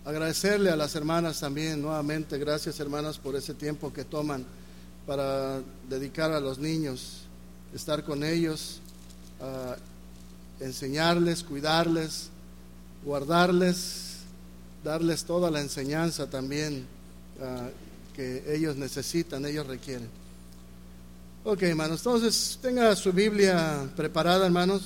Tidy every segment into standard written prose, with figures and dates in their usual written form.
agradecerle a las hermanas también nuevamente. Gracias, hermanas, por ese tiempo que toman para dedicar a los niños, estar con ellos, enseñarles, cuidarles, guardarles, darles toda la enseñanza también que ellos necesitan, ellos requieren. Ok, hermanos, entonces tenga su Biblia preparada, hermanos.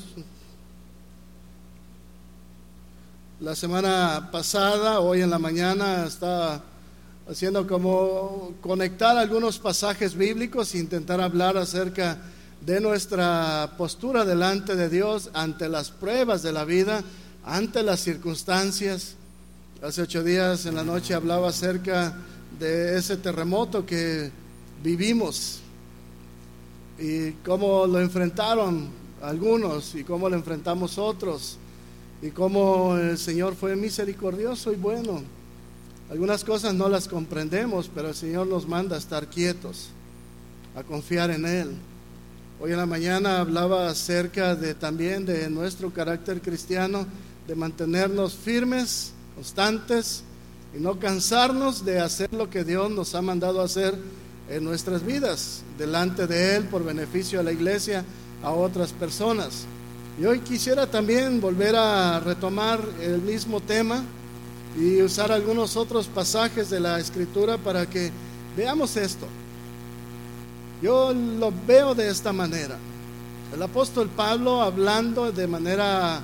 La semana pasada, hoy en la mañana, estaba haciendo como conectar algunos pasajes bíblicos e intentar hablar acerca de nuestra postura delante de Dios ante las pruebas de la vida, ante las circunstancias. Hace 8 días en la noche hablaba acerca de ese terremoto que vivimos y cómo lo enfrentaron algunos y cómo lo enfrentamos otros y cómo el Señor fue misericordioso y bueno. Algunas cosas no las comprendemos, pero el Señor nos manda a estar quietos, a confiar en Él. Hoy en la mañana hablaba acerca también de nuestro carácter cristiano, de mantenernos firmes, constantes y no cansarnos de hacer lo que Dios nos ha mandado hacer en nuestras vidas, delante de Él, por beneficio a la iglesia, a otras personas. Y hoy quisiera también volver a retomar el mismo tema y usar algunos otros pasajes de la Escritura para que veamos esto. Yo lo veo de esta manera. El apóstol Pablo, hablando de manera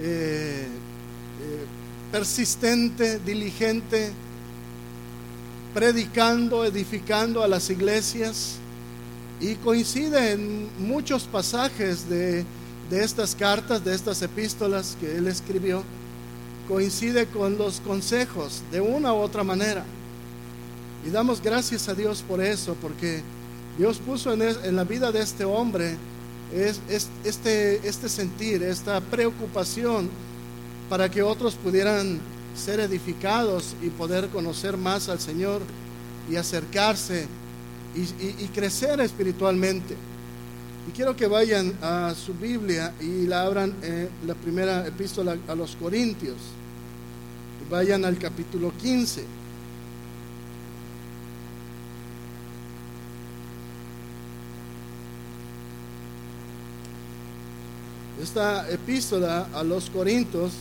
persistente, diligente, predicando, edificando a las iglesias, y coincide en muchos pasajes de estas cartas, de estas epístolas que él escribió, coincide con los consejos de una u otra manera. Y damos gracias a Dios por eso, porque Dios puso en la vida de este hombre este sentir, esta preocupación para que otros pudieran ser edificados y poder conocer más al Señor y acercarse y crecer espiritualmente. Y quiero que vayan a su Biblia y la abran la primera epístola a los Corintios. Y vayan al capítulo 15. Esta epístola a los Corintios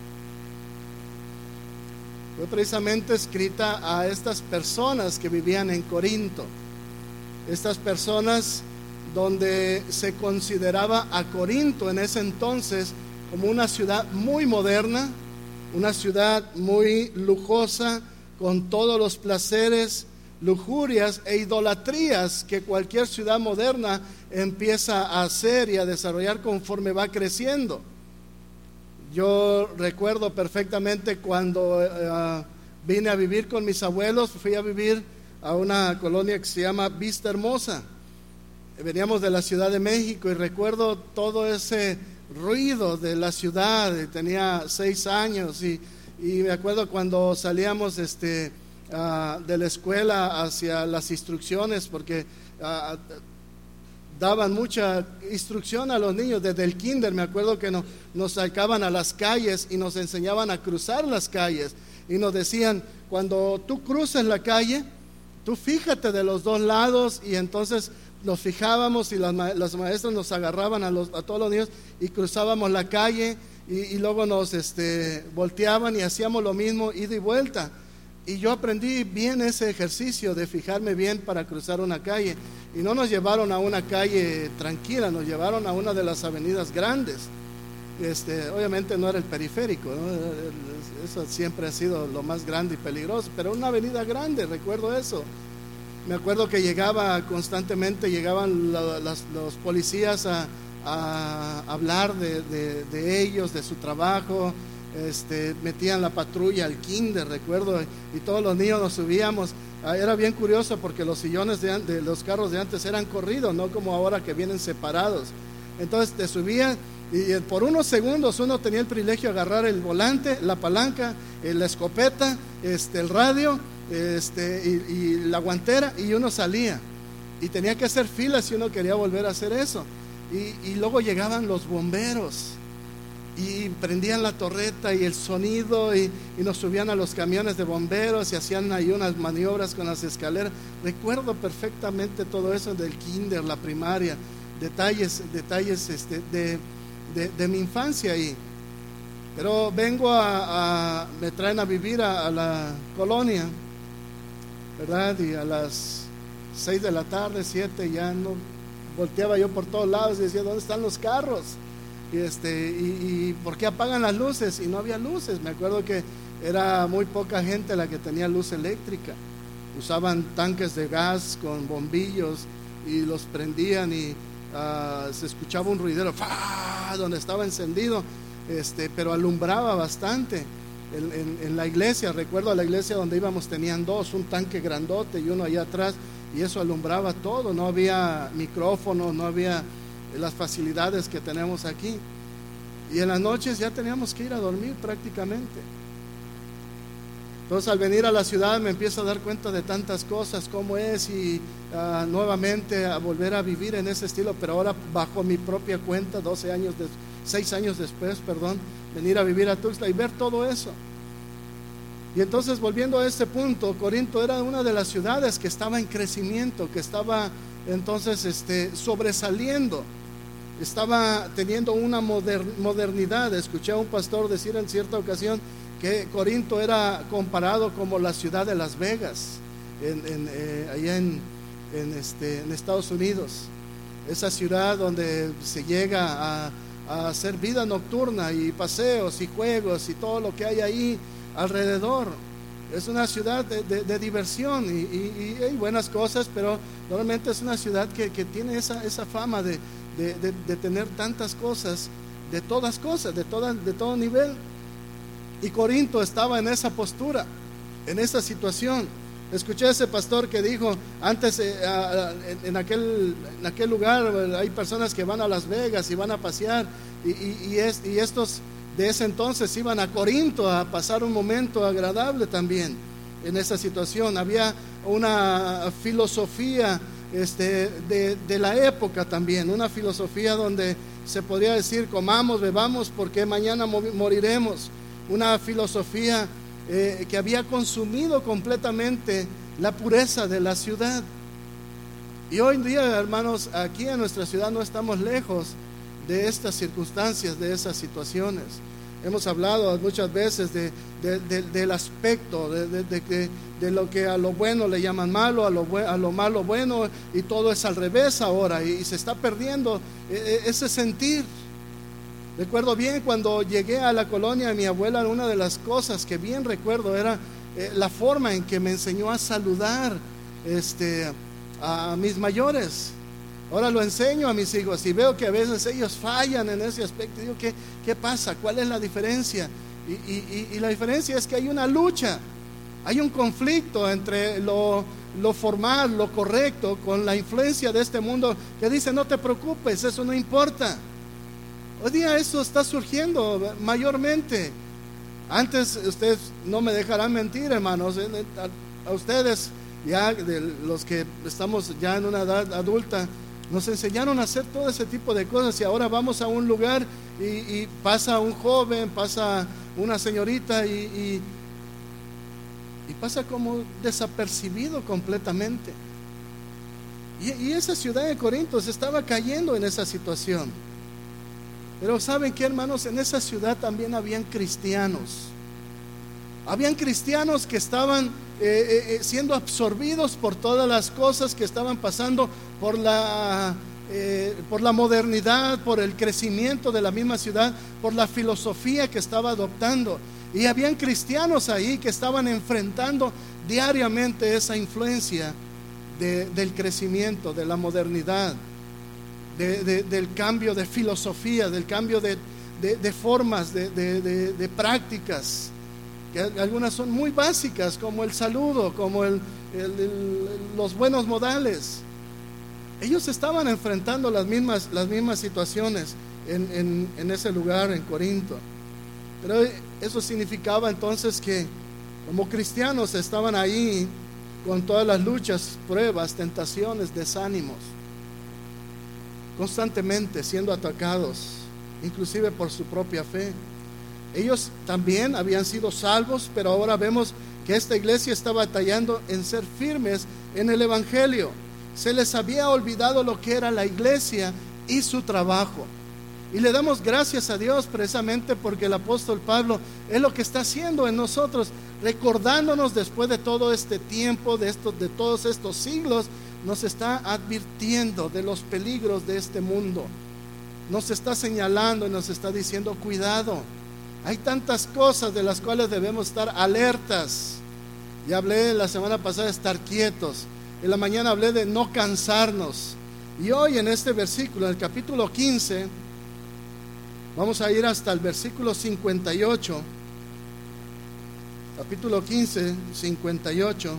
fue precisamente escrita a estas personas que vivían en Corinto. Estas personas donde se consideraba a Corinto en ese entonces como una ciudad muy moderna, una ciudad muy lujosa, con todos los placeres, lujurias e idolatrías que cualquier ciudad moderna empieza a hacer y a desarrollar conforme va creciendo. Yo recuerdo perfectamente cuando vine a vivir con mis abuelos, fui a vivir a una colonia que se llama Vista Hermosa. Veníamos de la Ciudad de México y recuerdo todo ese ruido de la ciudad. Tenía 6 años y me acuerdo cuando salíamos de la escuela hacia las instrucciones, porque daban mucha instrucción a los niños desde el kinder. Me acuerdo que nos sacaban a las calles y nos enseñaban a cruzar las calles y nos decían: cuando tú cruces la calle, tú fíjate de los 2 lados. Y entonces nos fijábamos y las maestras nos agarraban a todos los niños y cruzábamos la calle y luego nos volteaban y hacíamos lo mismo, ida y vuelta. Y yo aprendí bien ese ejercicio de fijarme bien para cruzar una calle. Y no nos llevaron a una calle tranquila, nos llevaron a una de las avenidas grandes. Obviamente no era el periférico, ¿no? Eso siempre ha sido lo más grande y peligroso, pero una avenida grande, recuerdo eso. Me acuerdo que llegaban los policías a hablar de ellos, de su trabajo. Metían la patrulla al kinder, recuerdo, y todos los niños nos subíamos. Era bien curioso porque los sillones de los carros de antes eran corridos, no como ahora que vienen separados. Entonces te subían y por unos segundos uno tenía el privilegio de agarrar el volante, la palanca, la escopeta, el radio, y la guantera, y uno salía y tenía que hacer fila si uno quería volver a hacer eso. Y luego llegaban los bomberos y prendían la torreta y el sonido y nos subían a los camiones de bomberos y hacían ahí unas maniobras con las escaleras. Recuerdo perfectamente todo eso del kinder, la primaria, detalles de mi infancia ahí. Pero me traen a vivir a la colonia, ¿verdad? Y a las 6 de la tarde, 7, ya no volteaba yo por todos lados y decía, ¿dónde están los carros? Y ¿por qué apagan las luces? Y no había luces. Me acuerdo que era muy poca gente la que tenía luz eléctrica. Usaban tanques de gas con bombillos y los prendían y se escuchaba un ruidero ¡fah! Donde estaba encendido, pero alumbraba bastante. En la iglesia, recuerdo la iglesia donde íbamos, tenían dos, un tanque grandote y uno allá atrás, y eso alumbraba todo. No había micrófonos, no había las facilidades que tenemos aquí, y en las noches ya teníamos que ir a dormir prácticamente. Entonces, al venir a la ciudad me empiezo a dar cuenta de tantas cosas, cómo es, y nuevamente a volver a vivir en ese estilo, pero ahora bajo mi propia cuenta, 6 años después, venir a vivir a Tuxtla y ver todo eso. Y entonces, volviendo a este punto, Corinto era una de las ciudades que estaba en crecimiento, que estaba entonces sobresaliendo, estaba teniendo una modernidad. Escuché a un pastor decir en cierta ocasión que Corinto era comparado como la ciudad de Las Vegas, allá en Estados Unidos. Esa ciudad donde se llega a hacer vida nocturna y paseos y juegos y todo lo que hay ahí alrededor. Es una ciudad de diversión y hay buenas cosas, pero normalmente es una ciudad que tiene esa fama de tener tantas cosas, de todo nivel. Y Corinto estaba en esa postura, en esa situación. Escuché a ese pastor que dijo antes, en aquel lugar hay personas que van a Las Vegas y van a pasear, y estos de ese entonces iban a Corinto a pasar un momento agradable también. En esa situación había una filosofía de la época también, una filosofía donde se podría decir: comamos, bebamos, porque mañana moriremos. Una filosofía que había consumido completamente la pureza de la ciudad. Y hoy en día, hermanos, aquí en nuestra ciudad no estamos lejos de estas circunstancias, de esas situaciones. Hemos hablado muchas veces del aspecto de lo que a lo bueno le llaman malo, a lo malo bueno, y todo es al revés ahora, y se está perdiendo ese sentir. Recuerdo bien cuando llegué a la colonia de mi abuela, una de las cosas que bien recuerdo era la forma en que me enseñó a saludar a mis mayores. Ahora lo enseño a mis hijos y veo que a veces ellos fallan en ese aspecto. Digo, ¿qué pasa? ¿Cuál es la diferencia? Y la diferencia es que hay una lucha, hay un conflicto entre lo formal, lo correcto, con la influencia de este mundo que dice: no te preocupes, eso no importa. Hoy día eso está surgiendo mayormente. Antes, ustedes no me dejarán mentir, hermanos, a ustedes, ya de los que estamos ya en una edad adulta, nos enseñaron a hacer todo ese tipo de cosas, y ahora vamos a un lugar y pasa un joven, pasa una señorita y pasa como desapercibido completamente. Y esa ciudad de Corinto se estaba cayendo en esa situación. Pero ¿saben qué, hermanos? En esa ciudad también habían cristianos. Habían cristianos que estaban siendo absorbidos por todas las cosas que estaban pasando, por la modernidad, por el crecimiento de la misma ciudad, por la filosofía que estaba adoptando. Y habían cristianos ahí que estaban enfrentando diariamente esa influencia del crecimiento, de la modernidad, del cambio de filosofía, del cambio de formas, de prácticas, que algunas son muy básicas, como el saludo, como los buenos modales. Ellos estaban enfrentando las mismas situaciones en ese lugar, en Corinto. Pero eso significaba entonces que como cristianos estaban ahí con todas las luchas, pruebas, tentaciones, desánimos, constantemente siendo atacados. inclusive por su propia fe. Ellos también habían sido salvos, pero ahora vemos que esta iglesia está batallando en ser firmes en el evangelio. Se les había olvidado lo que era la iglesia y su trabajo. Y le damos gracias a Dios precisamente porque el apóstol Pablo es lo que está haciendo en nosotros, recordándonos después de todo este tiempo, de todos estos siglos, nos está advirtiendo de los peligros de este mundo. Nos está señalando y nos está diciendo: cuidado, hay tantas cosas de las cuales debemos estar alertas. Ya hablé la semana pasada de estar quietos, en la mañana hablé de no cansarnos, y hoy en este versículo, en el capítulo 15, vamos a ir hasta el versículo 58, capítulo 15, 58.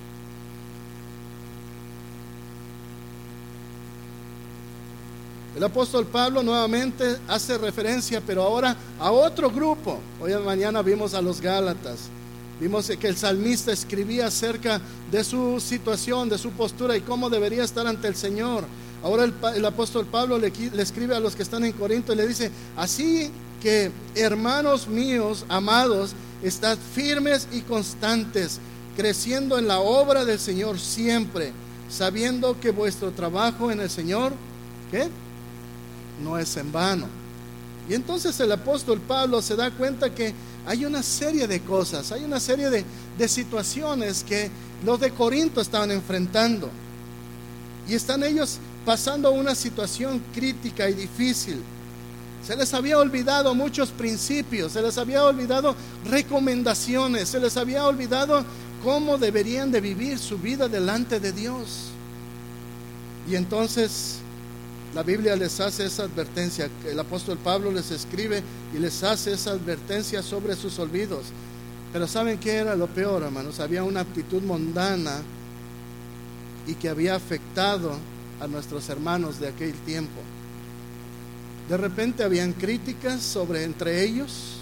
El apóstol Pablo nuevamente hace referencia, pero ahora a otro grupo. Hoy en la mañana vimos a los Gálatas. Vimos que el salmista escribía acerca de su situación, de su postura y cómo debería estar ante el Señor. Ahora el apóstol Pablo le escribe a los que están en Corinto y le dice: así que, hermanos míos, amados, estad firmes y constantes, creciendo en la obra del Señor siempre, sabiendo que vuestro trabajo en el Señor, ¿qué?, no es en vano. Y entonces el apóstol Pablo se da cuenta que hay una serie de cosas, hay una serie de situaciones que los de Corinto estaban enfrentando, y están ellos pasando una situación crítica y difícil. Se les había olvidado muchos principios, se les había olvidado recomendaciones, se les había olvidado cómo deberían de vivir su vida delante de Dios. Y entonces la Biblia les hace esa advertencia. El apóstol Pablo les escribe y les hace esa advertencia sobre sus olvidos. Pero ¿saben qué era lo peor, hermanos? Había una actitud mundana y que había afectado a nuestros hermanos de aquel tiempo. De repente habían críticas entre ellos.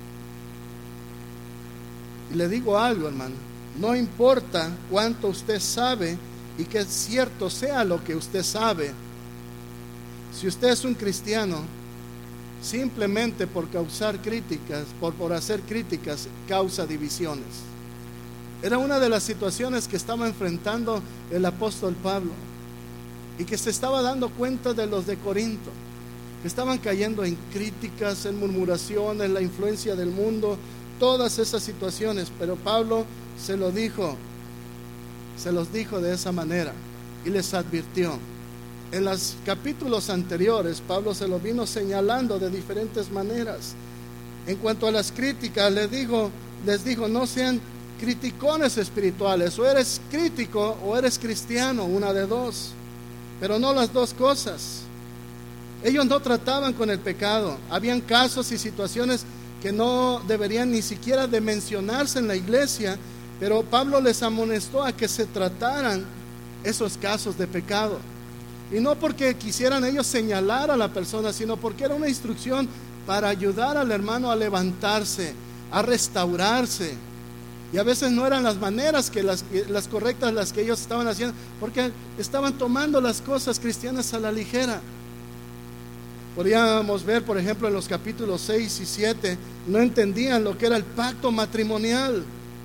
Y le digo algo, hermano: no importa cuánto usted sabe y que cierto sea lo que usted sabe, si usted es un cristiano, simplemente por causar críticas, por hacer críticas, causa divisiones. Era una de las situaciones que estaba enfrentando el apóstol Pablo, y que se estaba dando cuenta de los de Corinto, que estaban cayendo en críticas, en murmuraciones, la influencia del mundo, todas esas situaciones. Pero Pablo se los dijo de esa manera y les advirtió. En los capítulos anteriores, Pablo se lo vino señalando de diferentes maneras. En cuanto a las críticas, les dijo: no sean criticones espirituales, o eres crítico o eres cristiano, una de dos, pero no las dos cosas. Ellos no trataban con el pecado. Habían casos y situaciones que no deberían ni siquiera de mencionarse en la iglesia, pero Pablo les amonestó a que se trataran esos casos de pecado. Y no porque quisieran ellos señalar a la persona, sino porque era una instrucción para ayudar al hermano a levantarse, a restaurarse. Y a veces no eran las maneras las correctas las que ellos estaban haciendo, porque estaban tomando las cosas cristianas a la ligera. Podríamos ver, por ejemplo, en los capítulos 6 y 7, no entendían lo que era el pacto matrimonial.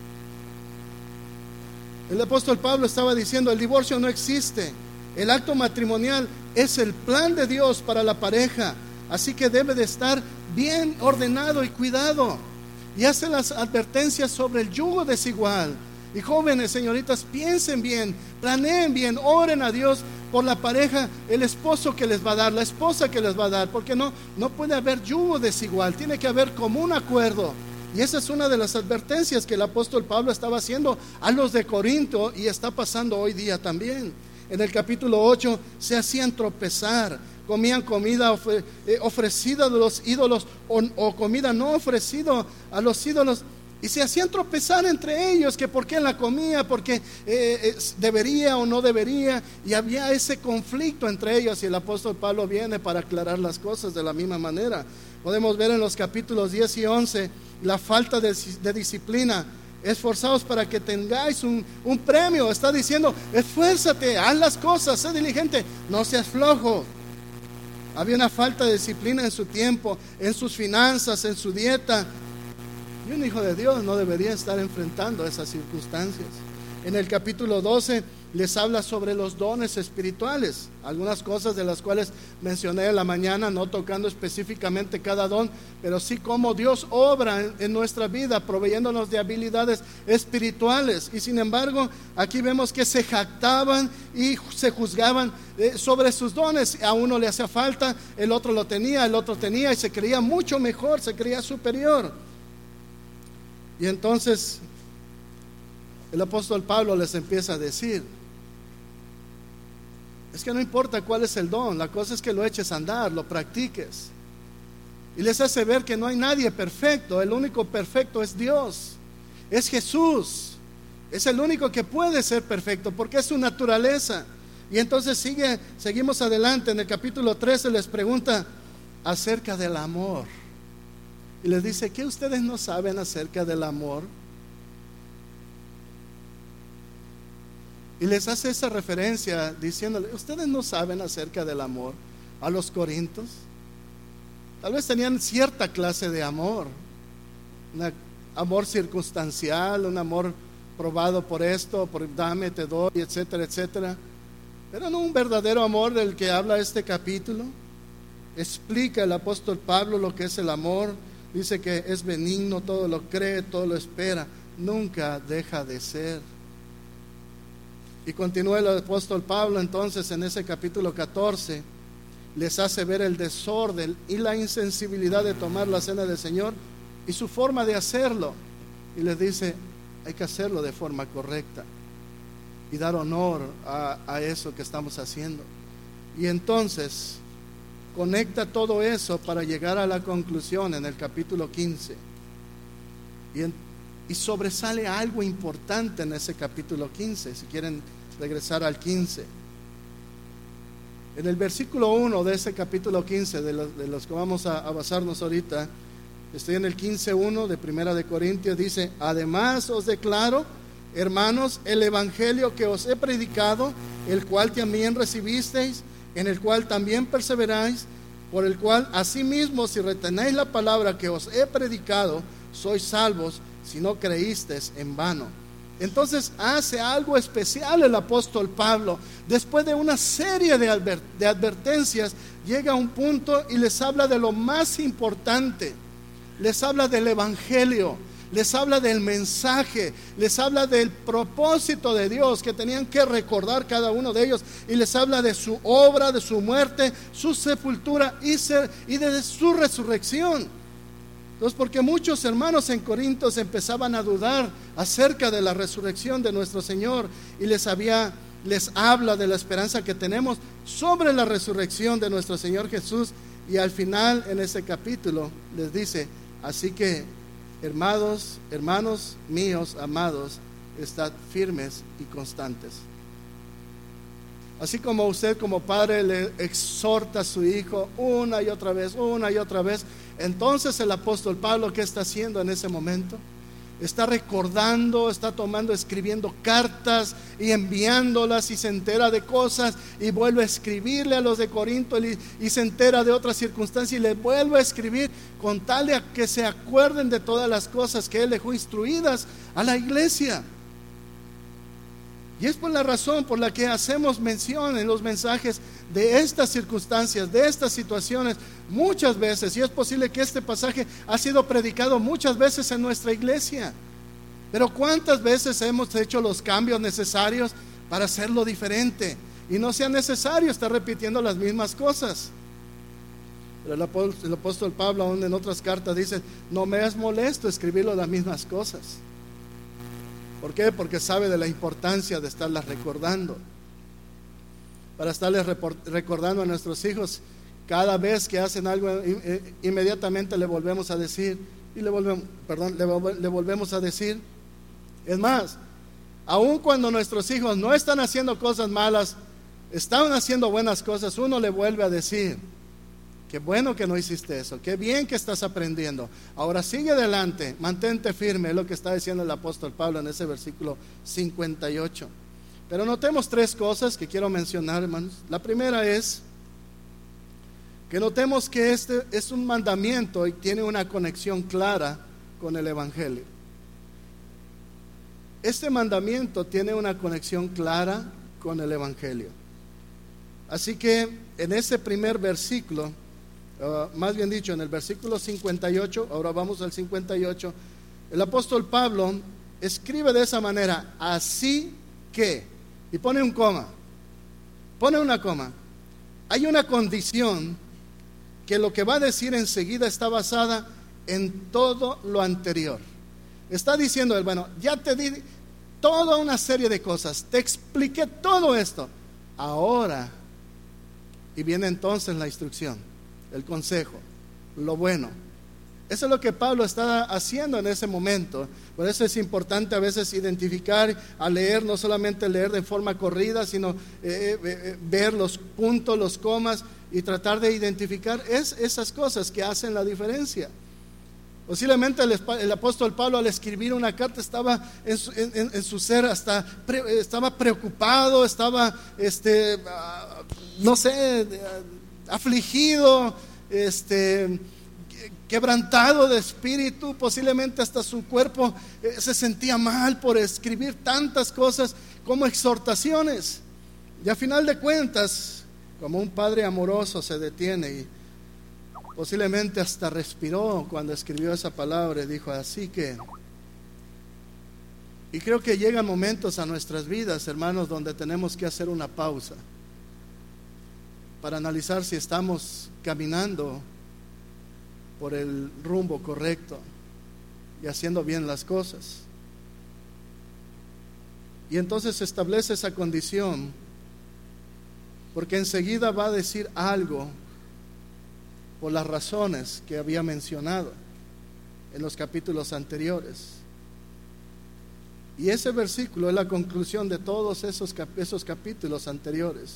El apóstol Pablo estaba diciendo: el divorcio no existe. El acto matrimonial es el plan de Dios para la pareja, así que debe de estar bien ordenado y cuidado. Y hace las advertencias sobre el yugo desigual. Y jóvenes, señoritas, piensen bien, planeen bien, oren a Dios por la pareja, el esposo que les va a dar, la esposa que les va a dar, porque no puede haber yugo desigual, tiene que haber común acuerdo. Y esa es una de las advertencias que el apóstol Pablo estaba haciendo a los de Corinto, y está pasando hoy día también. En el capítulo 8 se hacían tropezar, comían comida ofrecida de los ídolos o comida no ofrecida a los ídolos, y se hacían tropezar entre ellos, que por qué la comía, porque debería o no debería, y había ese conflicto entre ellos. Y el apóstol Pablo viene para aclarar las cosas de la misma manera. Podemos ver en los capítulos 10 y 11 la falta de disciplina. Esforzaos para que tengáis un premio. Está diciendo: esfuérzate, haz las cosas, sé diligente, no seas flojo. Había una falta de disciplina en su tiempo, en sus finanzas, en su dieta. Y un hijo de Dios no debería estar enfrentando esas circunstancias. En el capítulo 12 les habla sobre los dones espirituales, algunas cosas de las cuales mencioné en la mañana, no tocando específicamente cada don, pero sí cómo Dios obra en nuestra vida, proveyéndonos de habilidades espirituales. Y sin embargo, aquí vemos que se jactaban y se juzgaban sobre sus dones. A uno le hacía falta, el otro lo tenía, el otro tenía, y se creía mucho mejor, se creía superior. Y entonces el apóstol Pablo les empieza a decir: es que no importa cuál es el don, la cosa es que lo eches a andar, lo practiques. Y les hace ver que no hay nadie perfecto, el único perfecto es Dios, es Jesús, es el único que puede ser perfecto porque es su naturaleza. Y entonces seguimos adelante. En el capítulo 13 les pregunta acerca del amor y les dice: ¿qué ustedes no saben acerca del amor? Y les hace esa referencia diciéndole: ¿ustedes no saben acerca del amor? A los corintios tal vez tenían cierta clase de amor, un amor circunstancial, un amor probado por esto, por dame, te doy, etcétera, etcétera, pero no un verdadero amor del que habla este capítulo. Explica el apóstol Pablo lo que es el amor. Dice que es benigno, todo lo cree, todo lo espera, nunca deja de ser. Y continúa el apóstol Pablo entonces en ese capítulo 14, les hace ver el desorden y la insensibilidad de tomar la cena del Señor y su forma de hacerlo. Y les dice: hay que hacerlo de forma correcta y dar honor a eso que estamos haciendo. Y entonces conecta todo eso para llegar a la conclusión en el capítulo 15. Y sobresale algo importante en ese capítulo 15, si quieren regresar al 15. En el versículo 1 de ese capítulo 15, de los que vamos a basarnos ahorita, estoy en el 15:1 de Primera de Corintios, dice: además os declaro, hermanos, el evangelio que os he predicado, el cual también recibisteis, en el cual también perseveráis, por el cual asimismo, si retenéis la palabra que os he predicado, sois salvos, si no creísteis en vano. Entonces hace algo especial el apóstol Pablo. Después de una serie de advertencias, llega a un punto y les habla de lo más importante. Les habla del evangelio, les habla del mensaje, les habla del propósito de Dios que tenían que recordar cada uno de ellos, y les habla de su obra, de su muerte, su sepultura y de su resurrección. Entonces, porque muchos hermanos en Corintios empezaban a dudar acerca de la resurrección de nuestro Señor, y les habla de la esperanza que tenemos sobre la resurrección de nuestro Señor Jesús. Y al final, en ese capítulo, les dice: así que, hermanos míos amados, estad firmes y constantes. Así como usted como padre le exhorta a su hijo una y otra vez, entonces el apóstol Pablo, ¿qué está haciendo en ese momento? Está recordando, está escribiendo cartas y enviándolas, y se entera de cosas y vuelve a escribirle a los de Corinto, y se entera de otras circunstancias y le vuelve a escribir con tal de que se acuerden de todas las cosas que él dejó instruidas a la iglesia. Y es por la razón por la que hacemos mención en los mensajes de estas circunstancias, de estas situaciones, muchas veces. Y es posible que este pasaje ha sido predicado muchas veces en nuestra iglesia, pero ¿cuántas veces hemos hecho los cambios necesarios para hacerlo diferente? Y no sea necesario estar repitiendo las mismas cosas. Pero el apóstol Pablo, aún en otras cartas, dice: no me es molesto escribirlo las mismas cosas. ¿Por qué? Porque sabe de la importancia de estarlas recordando. Para estarles recordando a nuestros hijos, cada vez que hacen algo, inmediatamente le volvemos a decir, le volvemos a decir. Es más, aun cuando nuestros hijos no están haciendo cosas malas, están haciendo buenas cosas, uno le vuelve a decir: qué bueno que no hiciste eso, qué bien que estás aprendiendo, ahora sigue adelante, mantente firme. Es lo que está diciendo el apóstol Pablo en ese versículo 58. Pero notemos tres cosas que quiero mencionar, hermanos. La primera es que notemos que este es un mandamiento y tiene una conexión clara con el Evangelio. Este mandamiento tiene una conexión clara con el Evangelio. Así que en ese primer versículo, más bien dicho, en el versículo 58, ahora vamos al 58, el apóstol Pablo escribe de esa manera: así que, y pone un coma, pone una coma. Hay una condición que lo que va a decir enseguida está basada en todo lo anterior. Está diciendo él, bueno, ya te di toda una serie de cosas, te expliqué todo esto, ahora, y viene entonces la instrucción, el consejo, lo bueno. Eso es lo que Pablo está haciendo en ese momento. Por eso es importante a veces identificar, al leer, no solamente leer de forma corrida, sino ver los puntos, los comas, y tratar de identificar esas cosas que hacen la diferencia. Posiblemente el apóstol Pablo, al escribir una carta, estaba en su ser, estaba preocupado, estaba afligido, quebrantado de espíritu. Posiblemente hasta su cuerpo se sentía mal por escribir tantas cosas como exhortaciones. Y a final de cuentas, como un padre amoroso, se detiene y posiblemente hasta respiró cuando escribió esa palabra y dijo: así que. Y creo que llegan momentos a nuestras vidas, hermanos, donde tenemos que hacer una pausa para analizar si estamos caminando por el rumbo correcto y haciendo bien las cosas. Y entonces se establece esa condición, porque enseguida va a decir algo por las razones que había mencionado en los capítulos anteriores. Y ese versículo es la conclusión de todos esos capítulos anteriores.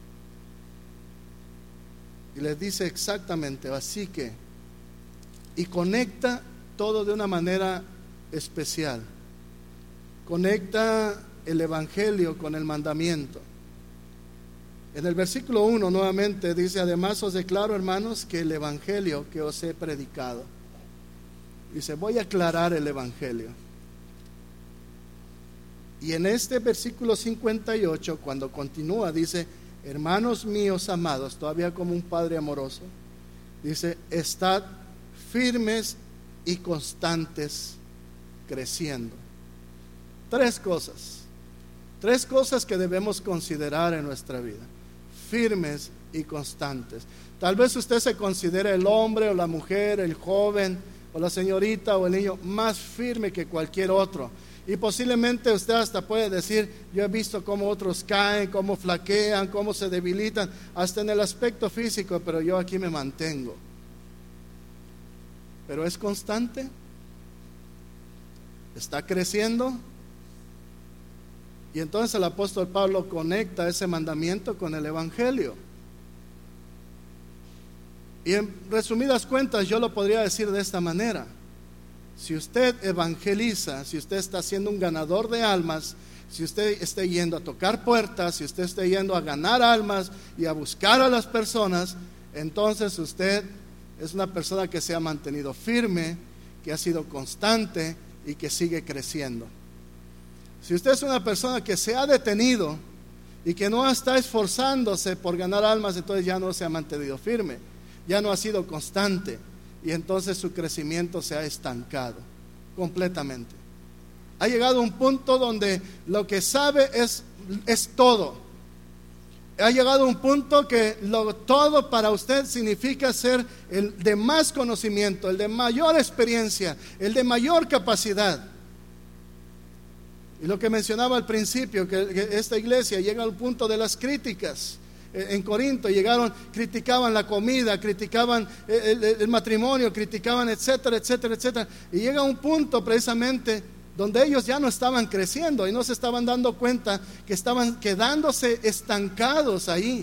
Y les dice exactamente: así que, y conecta todo de una manera especial. Conecta el Evangelio con el mandamiento. En el versículo 1 nuevamente dice: además os declaro, hermanos, que el Evangelio que os he predicado. Dice: voy a aclarar el Evangelio. Y en este versículo 58, cuando continúa, dice: hermanos míos amados, todavía como un padre amoroso, dice: estad firmes y constantes, creciendo. Tres cosas que debemos considerar en nuestra vida: firmes y constantes. Tal vez usted se considere el hombre o la mujer, el joven o la señorita o el niño más firme que cualquier otro, y posiblemente usted hasta puede decir: yo he visto cómo otros caen, cómo flaquean, cómo se debilitan, hasta en el aspecto físico, pero yo aquí me mantengo. Pero ¿es constante? ¿Está creciendo? Y entonces el apóstol Pablo conecta ese mandamiento con el Evangelio. Y en resumidas cuentas yo lo podría decir de esta manera: si usted evangeliza, si usted está siendo un ganador de almas, si usted está yendo a tocar puertas, si usted está yendo a ganar almas y a buscar a las personas, entonces usted es una persona que se ha mantenido firme, que ha sido constante y que sigue creciendo. Si usted es una persona que se ha detenido y que no está esforzándose por ganar almas, entonces ya no se ha mantenido firme, ya no ha sido constante, y entonces su crecimiento se ha estancado completamente. Ha llegado a un punto donde lo que sabe es todo. Ha llegado a un punto que todo para usted significa ser el de más conocimiento, el de mayor experiencia, el de mayor capacidad. Y lo que mencionaba al principio, que esta iglesia llega al punto de las críticas. En Corinto criticaban la comida, criticaban el matrimonio, criticaban etcétera, etcétera, etcétera. Y llega un punto precisamente donde ellos ya no estaban creciendo y no se estaban dando cuenta que estaban quedándose estancados ahí.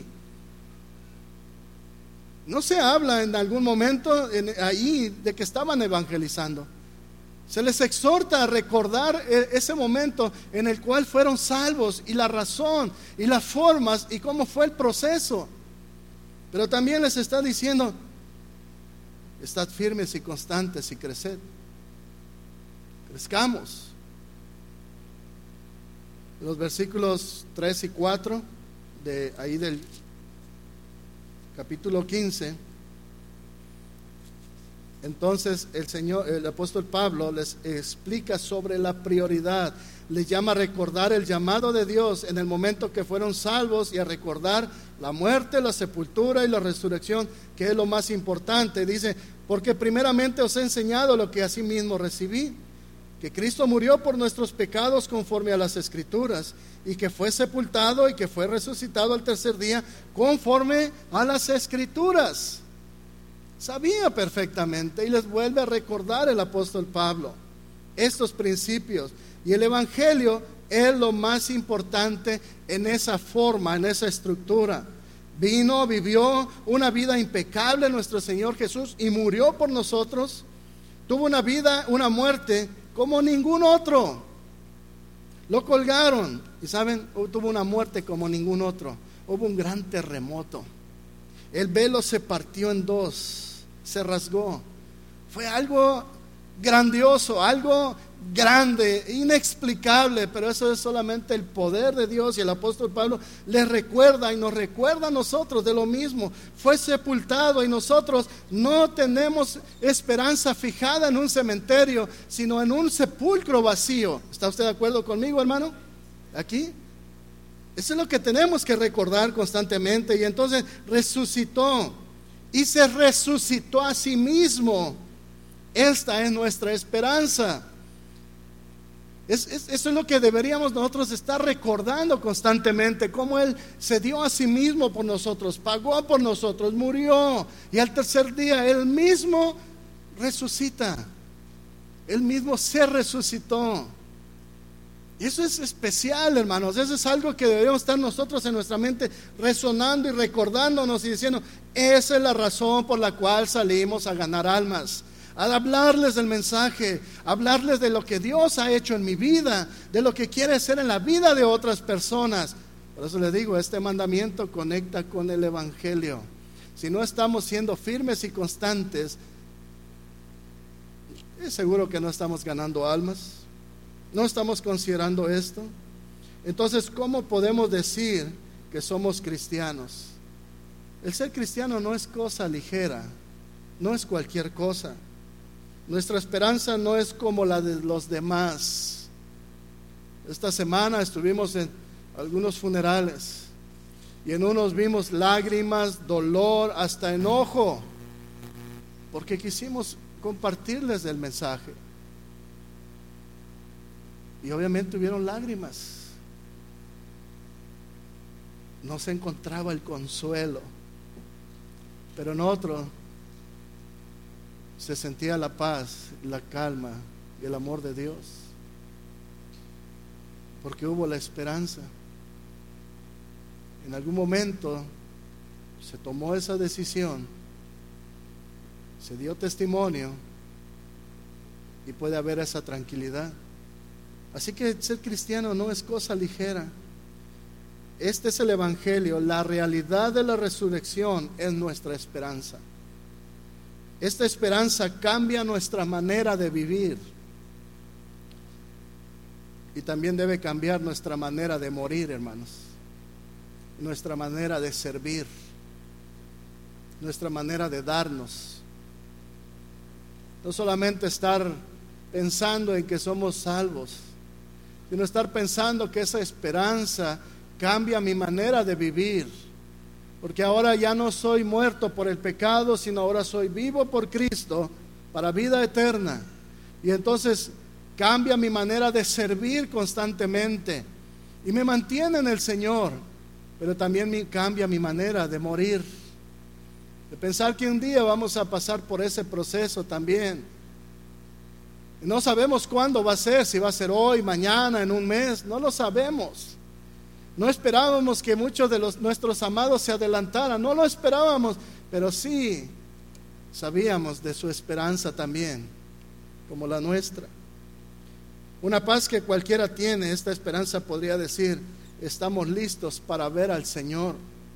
No se habla en algún momento ahí de que estaban evangelizando. Se les exhorta a recordar ese momento en el cual fueron salvos, y la razón y las formas y cómo fue el proceso. Pero también les está diciendo: estad firmes y constantes y creced. Crezcamos. Los versículos 3 y 4 de ahí del capítulo 15. Entonces el apóstol Pablo les explica sobre la prioridad. Les llama a recordar el llamado de Dios en el momento que fueron salvos, y a recordar la muerte, la sepultura y la resurrección, que es lo más importante. Dice: porque primeramente os he enseñado lo que asimismo recibí, que Cristo murió por nuestros pecados conforme a las Escrituras, y que fue sepultado y que fue resucitado al tercer día conforme a las Escrituras. Sabía perfectamente, y les vuelve a recordar el apóstol Pablo estos principios. Y el Evangelio es lo más importante en esa forma, en esa estructura. Vino, vivió una vida impecable nuestro Señor Jesús, y murió por nosotros. Tuvo una vida, una muerte como ningún otro. Lo colgaron, y saben, tuvo una muerte como ningún otro. Hubo un gran terremoto. El velo se partió en dos, se rasgó. Fue algo grandioso, algo grande, inexplicable, pero eso es solamente el poder de Dios. Y el apóstol Pablo les recuerda y nos recuerda a nosotros de lo mismo. Fue sepultado, y nosotros no tenemos esperanza fijada en un cementerio, sino en un sepulcro vacío. ¿Está usted de acuerdo conmigo, hermano? Aquí eso es lo que tenemos que recordar constantemente. Y entonces resucitó, y se resucitó a sí mismo. Esta es nuestra esperanza. Eso es lo que deberíamos nosotros estar recordando constantemente: cómo Él se dio a sí mismo por nosotros, pagó por nosotros, murió, y al tercer día Él mismo resucita. Él mismo se resucitó. Y eso es especial, hermanos. Eso es algo que deberíamos estar nosotros en nuestra mente resonando y recordándonos y diciendo: esa es la razón por la cual salimos a ganar almas, a hablarles del mensaje, hablarles de lo que Dios ha hecho en mi vida, de lo que quiere hacer en la vida de otras personas. Por eso les digo, este mandamiento conecta con el Evangelio. Si no estamos siendo firmes y constantes, es seguro que no estamos ganando almas, no estamos considerando esto. Entonces, ¿cómo podemos decir que somos cristianos? El ser cristiano no es cosa ligera, no es cualquier cosa. Nuestra esperanza no es como la de los demás. Esta semana estuvimos en algunos funerales, y en unos vimos lágrimas, dolor, hasta enojo, porque quisimos compartirles el mensaje. Y obviamente hubieron lágrimas. No se encontraba el consuelo. Pero en otro se sentía la paz, la calma y el amor de Dios, porque hubo la esperanza. En algún momento se tomó esa decisión, se dio testimonio, y puede haber esa tranquilidad. Así que ser cristiano no es cosa ligera. Este es el Evangelio. La realidad de la resurrección es nuestra esperanza. Esta esperanza cambia nuestra manera de vivir, y también debe cambiar nuestra manera de morir, hermanos, nuestra manera de servir, nuestra manera de darnos. No solamente estar pensando en que somos salvos, sino estar pensando que esa esperanza cambia mi manera de vivir. Porque ahora ya no soy muerto por el pecado, sino ahora soy vivo por Cristo para vida eterna. Y entonces cambia mi manera de servir constantemente, y me mantiene en el Señor, pero también cambia mi manera de morir, de pensar que un día vamos a pasar por ese proceso también. No sabemos cuándo va a ser, si va a ser hoy, mañana, en un mes, no lo sabemos. No esperábamos que muchos de nuestros amados se adelantaran, no lo esperábamos, pero sí sabíamos de su esperanza también, como la nuestra. Una paz que cualquiera tiene. Esta esperanza podría decir: estamos listos para ver al Señor.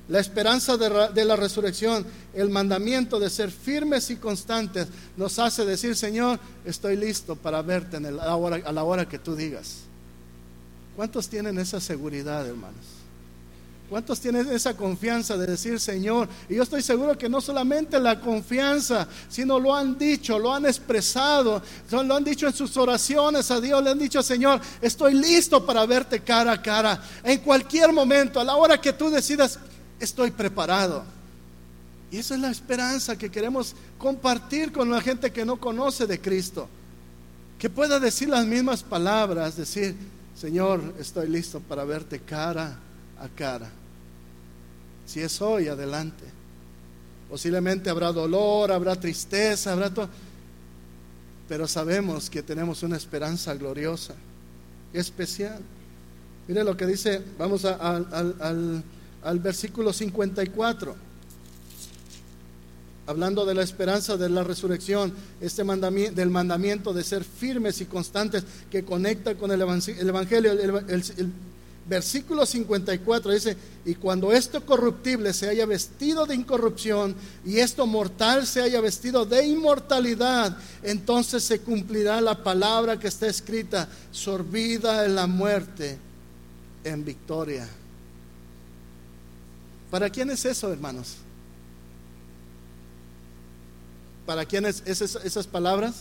La esperanza de la resurrección, el mandamiento de ser firmes y constantes, nos hace decir: Señor, estoy listo para verte a la hora que tú digas. ¿Cuántos tienen esa seguridad, hermanos? ¿Cuántos tienen esa confianza de decir: Señor? Y yo estoy seguro que no solamente la confianza, sino lo han dicho, lo han expresado, lo han dicho en sus oraciones a Dios. Le han dicho: Señor, estoy listo para verte cara a cara, en cualquier momento, a la hora que tú decidas, estoy preparado. Y esa es la esperanza que queremos compartir con la gente que no conoce de Cristo, que pueda decir las mismas palabras, decir: Señor, estoy listo para verte cara a cara. Si es hoy, adelante. Posiblemente habrá dolor, habrá tristeza, habrá todo, pero sabemos que tenemos una esperanza gloriosa, especial. Mire lo que dice, vamos al versículo 54, hablando de la esperanza de la resurrección, del mandamiento de ser firmes y constantes, que conecta con el Evangelio. El versículo 54 dice: y cuando esto corruptible se haya vestido de incorrupción, y esto mortal se haya vestido de inmortalidad, entonces se cumplirá la palabra que está escrita: sorbida en la muerte en victoria. ¿Para quién es eso, hermanos? ¿Para quién es esas palabras?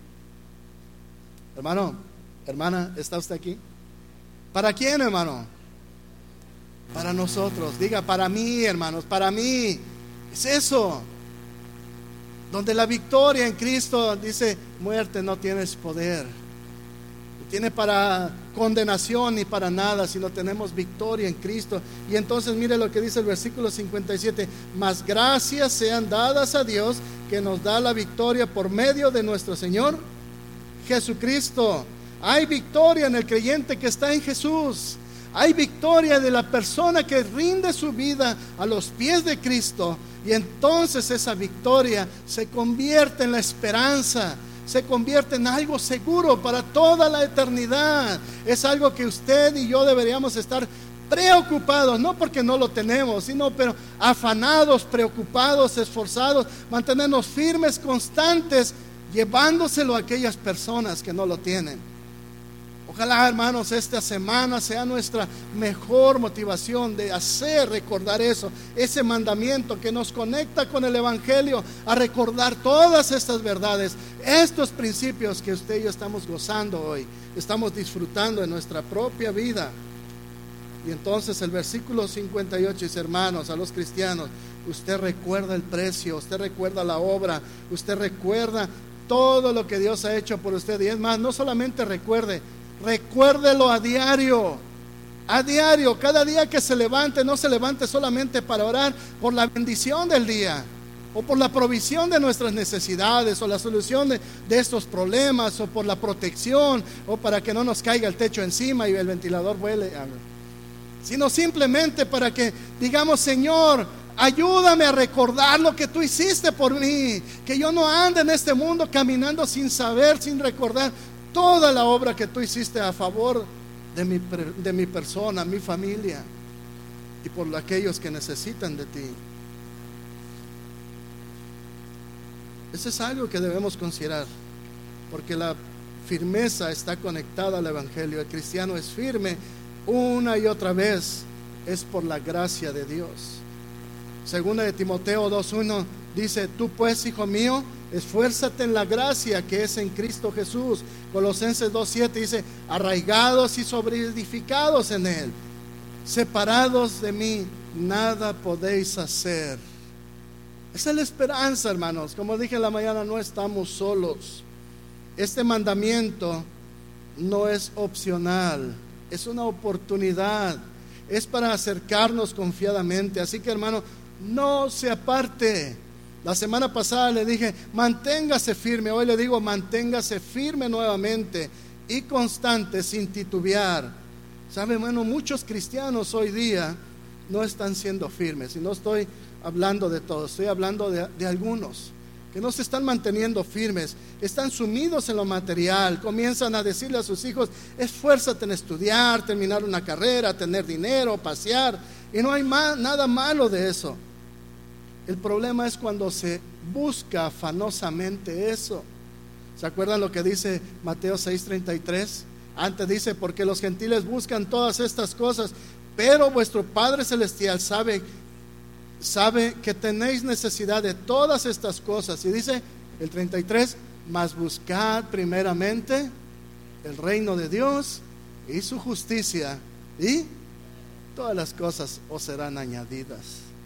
Hermano, hermana, ¿está usted aquí? ¿Para quién, hermano? Para nosotros. Diga: para mí, hermanos, para mí. Es eso. Donde la victoria en Cristo dice: muerte, no tienes poder. No tiene para condenación ni para nada, sino tenemos victoria en Cristo. Y entonces mire lo que dice el versículo 57: mas gracias sean dadas a Dios, que nos da la victoria por medio de nuestro Señor Jesucristo. Hay victoria en el creyente que está en Jesús. Hay victoria de la persona que rinde su vida a los pies de Cristo. Y entonces esa victoria se convierte en la esperanza, se convierte en algo seguro para toda la eternidad. Es algo que usted y yo deberíamos estar preocupados, no porque no lo tenemos, sino pero afanados, preocupados, esforzados, mantenernos firmes, constantes, llevándoselo a aquellas personas que no lo tienen. Ojalá, hermanos, esta semana sea nuestra mejor motivación de hacer recordar eso, ese mandamiento que nos conecta con el Evangelio, a recordar todas estas verdades, estos principios que usted y yo estamos gozando hoy, estamos disfrutando en nuestra propia vida. Y entonces el versículo 58 dice: hermanos, a los cristianos, usted recuerda el precio, usted recuerda la obra, usted recuerda todo lo que Dios ha hecho por usted. Y es más, no solamente recuérdelo a diario, cada día que se levante. No se levante solamente para orar por la bendición del día, o por la provisión de nuestras necesidades, o la solución de estos problemas, o por la protección, o para que no nos caiga el techo encima y el ventilador vuele, sino simplemente para que digamos: Señor, ayúdame a recordar lo que tú hiciste por mí, que yo no ande en este mundo caminando sin saber, sin recordar toda la obra que tú hiciste a favor de mi persona, mi familia, y por aquellos que necesitan de ti. Eso es algo que debemos considerar, porque la firmeza está conectada al Evangelio. El cristiano es firme una y otra vez, es por la gracia de Dios. Segunda de Timoteo 2:1 dice: tú pues, hijo mío, esfuérzate en la gracia que es en Cristo Jesús. Colosenses 2:7 dice: arraigados y sobreedificados en Él, separados de mí, nada podéis hacer. Esa es la esperanza, hermanos. Como dije en la mañana, no estamos solos. Este mandamiento no es opcional, es una oportunidad, es para acercarnos confiadamente. Así que, hermano, no se aparte. La semana pasada le dije: manténgase firme. Hoy le digo: manténgase firme nuevamente y constante, sin titubear. ¿Sabe, hermano? Muchos cristianos hoy día no están siendo firmes. Y no estoy hablando de todos, estoy hablando de algunos que no se están manteniendo firmes. Están sumidos en lo material. Comienzan a decirle a sus hijos: esfuérzate en estudiar, terminar una carrera, tener dinero, pasear. Y no hay nada malo de eso. El problema es cuando se busca afanosamente eso. ¿Se acuerdan lo que dice Mateo 6:33? Antes dice, porque los gentiles buscan todas estas cosas, pero vuestro Padre Celestial sabe que tenéis necesidad de todas estas cosas. Y dice el 33, mas buscad primeramente el reino de Dios y su justicia, y todas las cosas os serán añadidas.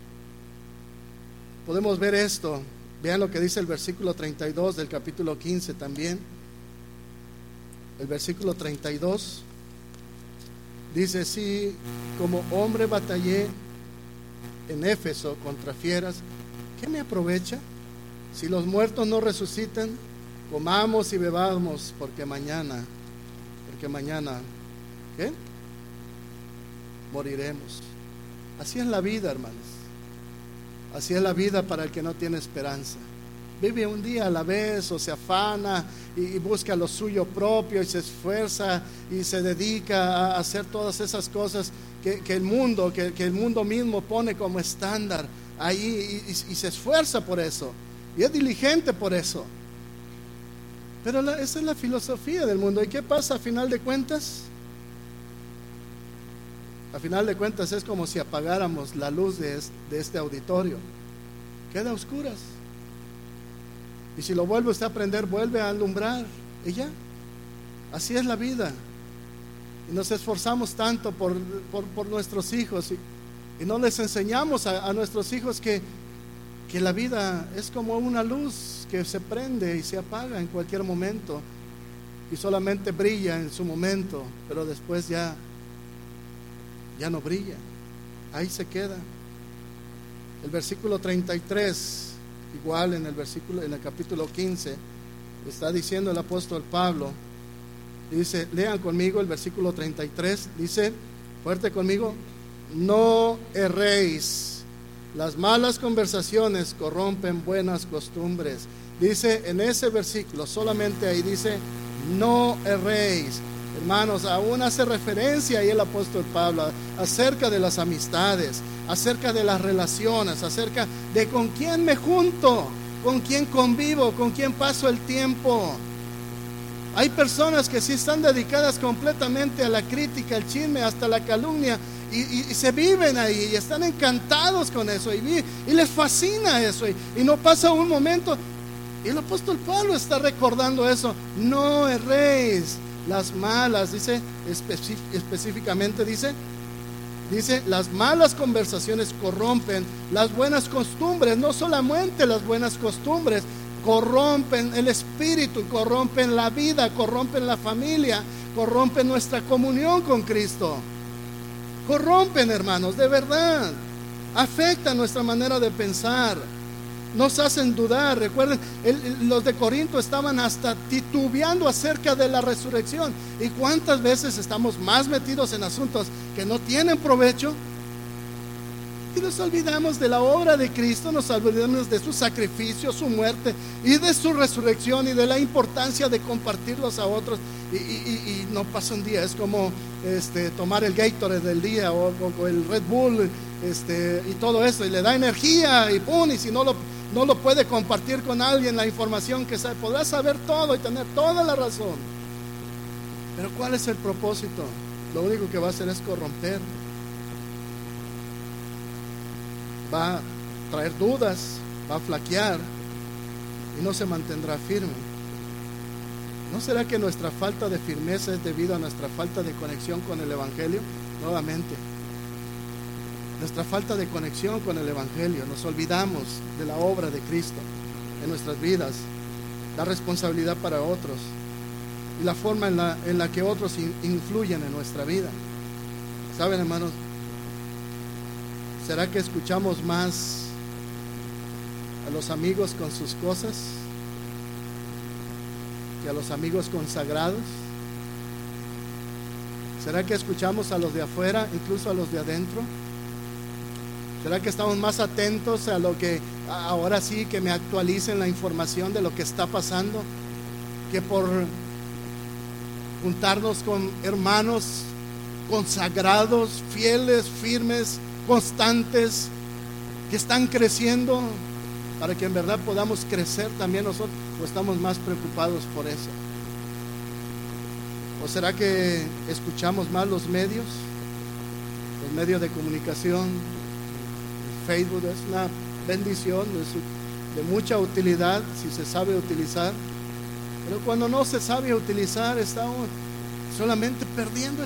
Podemos ver esto. Vean lo que dice el versículo 32 del capítulo 15 también. El versículo 32 dice: si como hombre batallé en Éfeso contra fieras, ¿qué me aprovecha? Si los muertos no resucitan, comamos y bebamos, porque mañana, ¿qué? Moriremos. Así es la vida, hermanos. Así es la vida para el que no tiene esperanza. Vive un día a la vez, o se afana y busca lo suyo propio y se esfuerza y se dedica a hacer todas esas cosas que el mundo mismo pone como estándar ahí, y se esfuerza por eso y es diligente por eso. Pero esa es la filosofía del mundo. ¿Y qué pasa a final de cuentas? A final de cuentas es como si apagáramos la luz de este auditorio. Queda a oscuras. Y si lo vuelve usted a prender, vuelve a alumbrar. Y ya. Así es la vida. Y nos esforzamos tanto por nuestros hijos. Y no les enseñamos a nuestros hijos que la vida es como una luz que se prende y se apaga en cualquier momento. Y solamente brilla en su momento, pero después ya no brilla, ahí se queda. El versículo 33, igual en el capítulo 15, está diciendo el apóstol Pablo, dice, lean conmigo el versículo 33, dice, fuerte conmigo: no erréis, las malas conversaciones corrompen buenas costumbres. Dice en ese versículo, solamente ahí dice, no erréis. Hermanos, aún hace referencia ahí el apóstol Pablo acerca de las amistades, acerca de las relaciones, acerca de con quién me junto, con quién convivo, con quién paso el tiempo. Hay personas que sí están dedicadas completamente a la crítica, al chisme, hasta la calumnia, y se viven ahí y están encantados con eso y les fascina eso, y no pasa un momento. Y el apóstol Pablo está recordando eso: no erréis. Las malas, dice específicamente, dice las malas conversaciones corrompen las buenas costumbres. No solamente las buenas costumbres, corrompen el espíritu, corrompen la vida, corrompen la familia, corrompen nuestra comunión con Cristo. Corrompen, hermanos, de verdad. Afectan nuestra manera de pensar, nos hacen dudar. Recuerden, los de Corinto estaban hasta titubeando acerca de la resurrección. ¿Y cuántas veces estamos más metidos en asuntos que no tienen provecho? Y nos olvidamos de la obra de Cristo, nos olvidamos de su sacrificio, su muerte y de su resurrección, y de la importancia de compartirlos a otros. Y no pasa un día. Es como tomar el Gatorade del día o el Red Bull, y todo eso, y le da energía, y ¡pum! Y si no lo puede compartir con alguien, la información que sabe, podrá saber todo y tener toda la razón, pero ¿cuál es el propósito? Lo único que va a hacer es corromper, va a traer dudas, va a flaquear y no se mantendrá firme. ¿No será que nuestra falta de firmeza es debido a nuestra falta de conexión con el Evangelio? Nuevamente, nuestra falta de conexión con el Evangelio. Nos olvidamos de la obra de Cristo en nuestras vidas, la responsabilidad para otros y la forma en la que otros influyen en nuestra vida. ¿Saben, hermanos? ¿Será que escuchamos más a los amigos con sus cosas que a los amigos consagrados? ¿Será que escuchamos a los de afuera, incluso a los de adentro? ¿Será que estamos más atentos a lo que ahora sí que me actualicen la información de lo que está pasando, que por juntarnos con hermanos consagrados, fieles, firmes, constantes, que están creciendo, para que en verdad podamos crecer también nosotros, o estamos más preocupados por eso? ¿O será que escuchamos más los medios de comunicación? Facebook es una bendición, es de mucha utilidad si se sabe utilizar, pero cuando no se sabe utilizar, estamos solamente perdiendo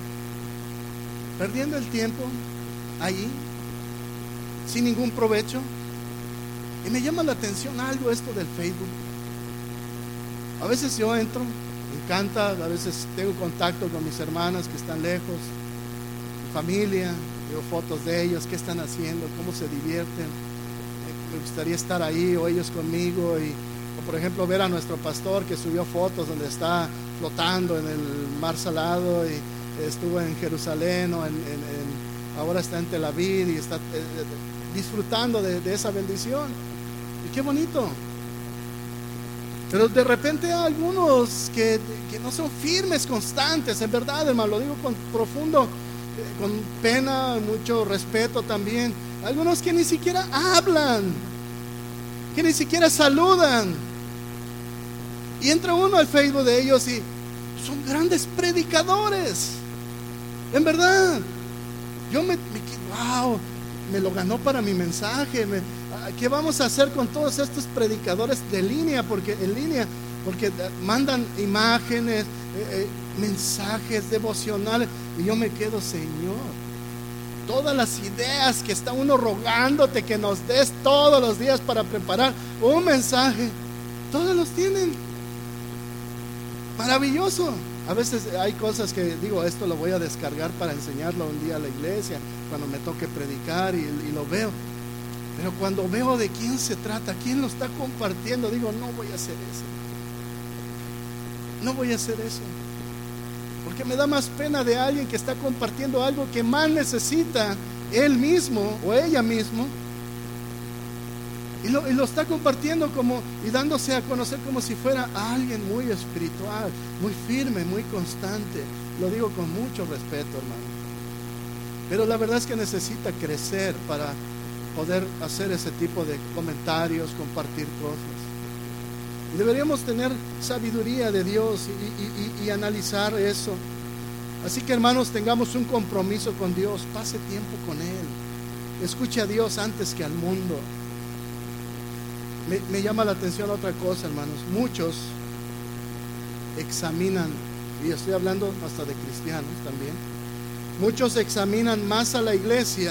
el tiempo ahí, sin ningún provecho. Y me llama la atención algo esto del Facebook. A veces yo entro, me encanta, a veces tengo contacto con mis hermanas que están lejos, mi familia, veo fotos de ellos, qué están haciendo, cómo se divierten. Me gustaría estar ahí o ellos conmigo, o por ejemplo ver a nuestro pastor que subió fotos donde está flotando en el mar salado, y estuvo en Jerusalén, o ahora está en Tel Aviv y está disfrutando de esa bendición. Y qué bonito. Pero de repente hay algunos que no son firmes, constantes, en verdad, hermano, lo digo con profundo, con pena, mucho respeto también. Algunos que ni siquiera hablan, que ni siquiera saludan. Y entra uno al Facebook de ellos y son grandes predicadores. En verdad, yo wow, me lo ganó para mi mensaje. ¿Qué vamos a hacer con todos estos predicadores de línea? Porque mandan imágenes, mensajes devocionales, y yo me quedo, Señor, todas las ideas que está uno rogándote que nos des todos los días para preparar un mensaje, todos los tienen. Maravilloso. A veces hay cosas que digo, esto lo voy a descargar para enseñarlo un día a la iglesia, cuando me toque predicar, y lo veo. Pero cuando veo de quién se trata, quién lo está compartiendo, digo, no voy a hacer eso. No voy a hacer eso. Porque me da más pena de alguien que está compartiendo algo que más necesita él mismo o ella mismo, y lo está compartiendo y dándose a conocer como si fuera alguien muy espiritual, muy firme, muy constante. Lo digo con mucho respeto, hermano. Pero la verdad es que necesita crecer para poder hacer ese tipo de comentarios, compartir cosas. Y deberíamos tener sabiduría de Dios y analizar eso. Así que, hermanos, tengamos un compromiso con Dios, pase tiempo con Él, escuche a Dios antes que al mundo. Me llama la atención otra cosa, hermanos. Muchos examinan, y estoy hablando hasta de cristianos también, muchos examinan más a la iglesia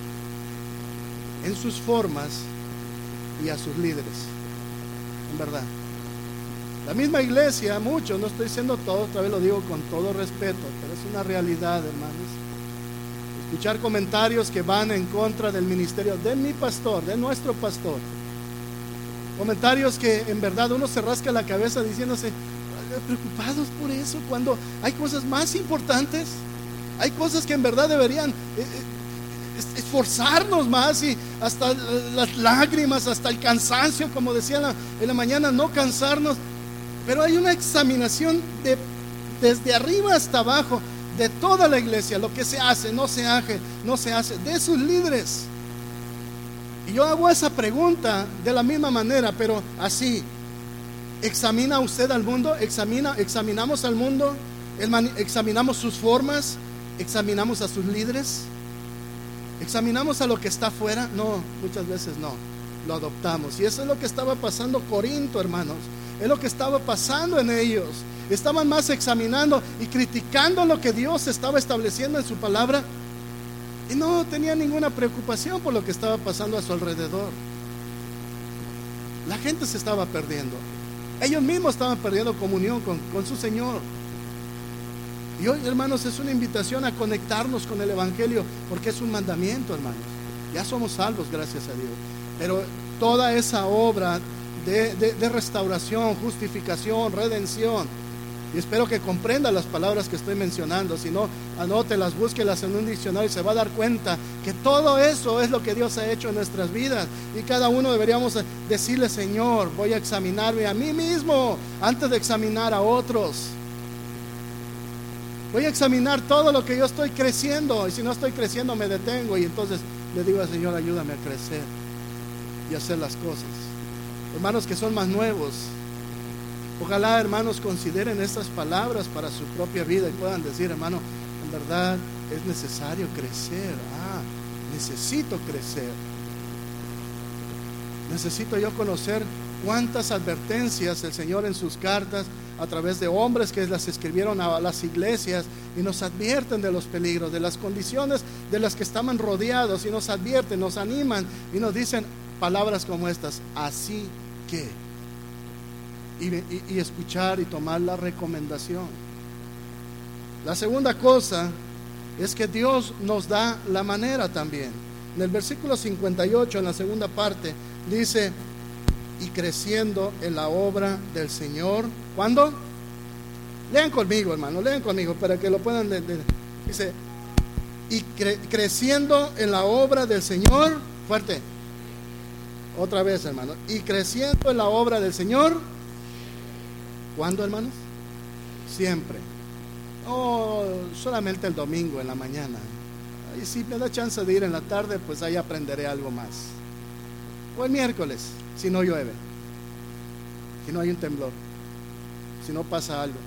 en sus formas y a sus líderes. En verdad, la misma iglesia, muchos, no estoy diciendo todos, otra vez lo digo con todo respeto, pero es una realidad, hermanos. Escuchar comentarios que van en contra del ministerio de mi pastor, de nuestro pastor. Comentarios que en verdad uno se rasca la cabeza diciéndose, preocupados por eso, cuando hay cosas más importantes. Hay cosas que en verdad deberían esforzarnos más, y hasta las lágrimas, hasta el cansancio, como decía en la mañana, no cansarnos. Pero hay una examinación desde arriba hasta abajo de toda la iglesia, lo que se hace, no se hace, de sus líderes. Y yo hago esa pregunta de la misma manera, pero así: ¿examina usted al mundo? ¿Examinamos al mundo? ¿Examinamos sus formas? ¿Examinamos a sus líderes? ¿Examinamos a lo que está afuera? No, muchas veces no, lo adoptamos. Y eso es lo que estaba pasando Corinto, hermanos. Es lo que estaba pasando en ellos. Estaban más examinando y criticando lo que Dios estaba estableciendo en su palabra, y no tenían ninguna preocupación por lo que estaba pasando a su alrededor. La gente se estaba perdiendo. Ellos mismos estaban perdiendo comunión con su Señor. Y hoy, hermanos, es una invitación a conectarnos con el Evangelio, porque es un mandamiento, hermanos. Ya somos salvos, gracias a Dios. Pero toda esa obra de restauración, justificación, redención, y espero que comprenda las palabras que estoy mencionando. Si no, anótelas, búsquelas en un diccionario y se va a dar cuenta que todo eso es lo que Dios ha hecho en nuestras vidas. Y cada uno deberíamos decirle: Señor, voy a examinarme a mí mismo antes de examinar a otros. Voy a examinar todo lo que yo estoy creciendo, y si no estoy creciendo me detengo, y entonces le digo al Señor, ayúdame a crecer y hacer las cosas. Hermanos que son más nuevos, ojalá, hermanos, consideren estas palabras para su propia vida y puedan decir, hermano, en verdad es necesario crecer. Necesito crecer. Necesito yo conocer cuántas advertencias el Señor en sus cartas, a través de hombres que las escribieron a las iglesias y nos advierten de los peligros, de las condiciones de las que estaban rodeados, y nos advierten, nos animan y nos dicen palabras como estas: así que, y escuchar y tomar la recomendación. La segunda cosa es que Dios nos da la manera también. En el versículo 58, en la segunda parte, dice: y creciendo en la obra del Señor. ¿Cuándo? Lean conmigo, hermano, lean conmigo para que lo puedan leer. Dice: y creciendo en la obra del Señor. Fuerte. Otra vez, hermano. Y creciendo en la obra del Señor. ¿Cuándo, hermanos? Siempre. Solamente el domingo en la mañana. Y si me da chance de ir en la tarde, pues ahí aprenderé algo más. O el miércoles, si no llueve, si no hay un temblor, si no pasa algo.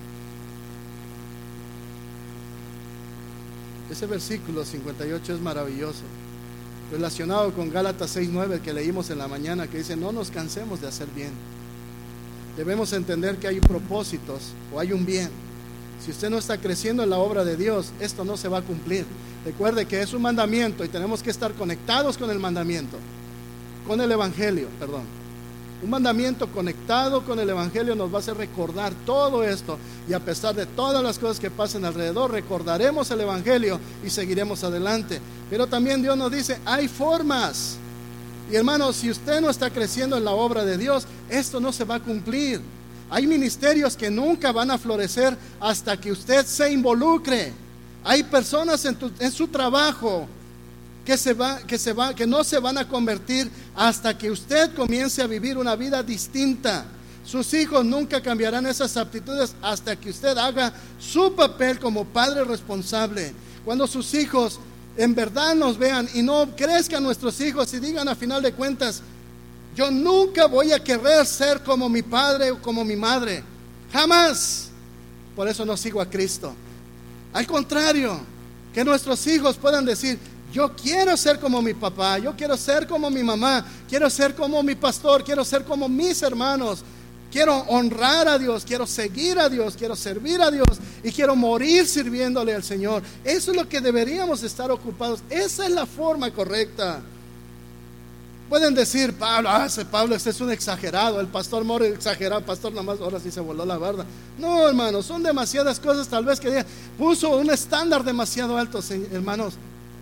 Ese versículo 58 es maravilloso, relacionado con Gálatas 6:9 que leímos en la mañana, que dice: no nos cansemos de hacer bien. Debemos entender que hay propósitos o hay un bien. Si usted no está creciendo en la obra de Dios, esto no se va a cumplir. Recuerde que es un mandamiento y tenemos que estar conectados con el mandamiento, con el Evangelio, perdón. Un mandamiento conectado con el Evangelio nos va a hacer recordar todo esto, y a pesar de todas las cosas que pasan alrededor, recordaremos el Evangelio y seguiremos adelante. Pero también Dios nos dice, hay formas. Y hermanos, si usted no está creciendo en la obra de Dios, esto no se va a cumplir. Hay ministerios que nunca van a florecer hasta que usted se involucre. Hay personas en su trabajo que no se van a convertir hasta que usted comience a vivir una vida distinta. Sus hijos nunca cambiarán esas aptitudes hasta que usted haga su papel como padre responsable. Cuando sus hijos en verdad nos vean y no crezcan nuestros hijos y digan a final de cuentas, yo nunca voy a querer ser como mi padre o como mi madre, jamás. Por eso no sigo a Cristo. Al contrario, que nuestros hijos puedan decir, yo quiero ser como mi papá, yo quiero ser como mi mamá, quiero ser como mi pastor, quiero ser como mis hermanos, quiero honrar a Dios, quiero seguir a Dios, quiero servir a Dios y quiero morir sirviéndole al Señor. Eso es lo que deberíamos estar ocupados. Esa es la forma correcta. Pueden decir, Pablo, este es un exagerado, el pastor Moro exagerado, pastor nomás ahora sí se voló la barda. No, hermanos, son demasiadas cosas tal vez que diga, puso un estándar demasiado alto. Hermanos,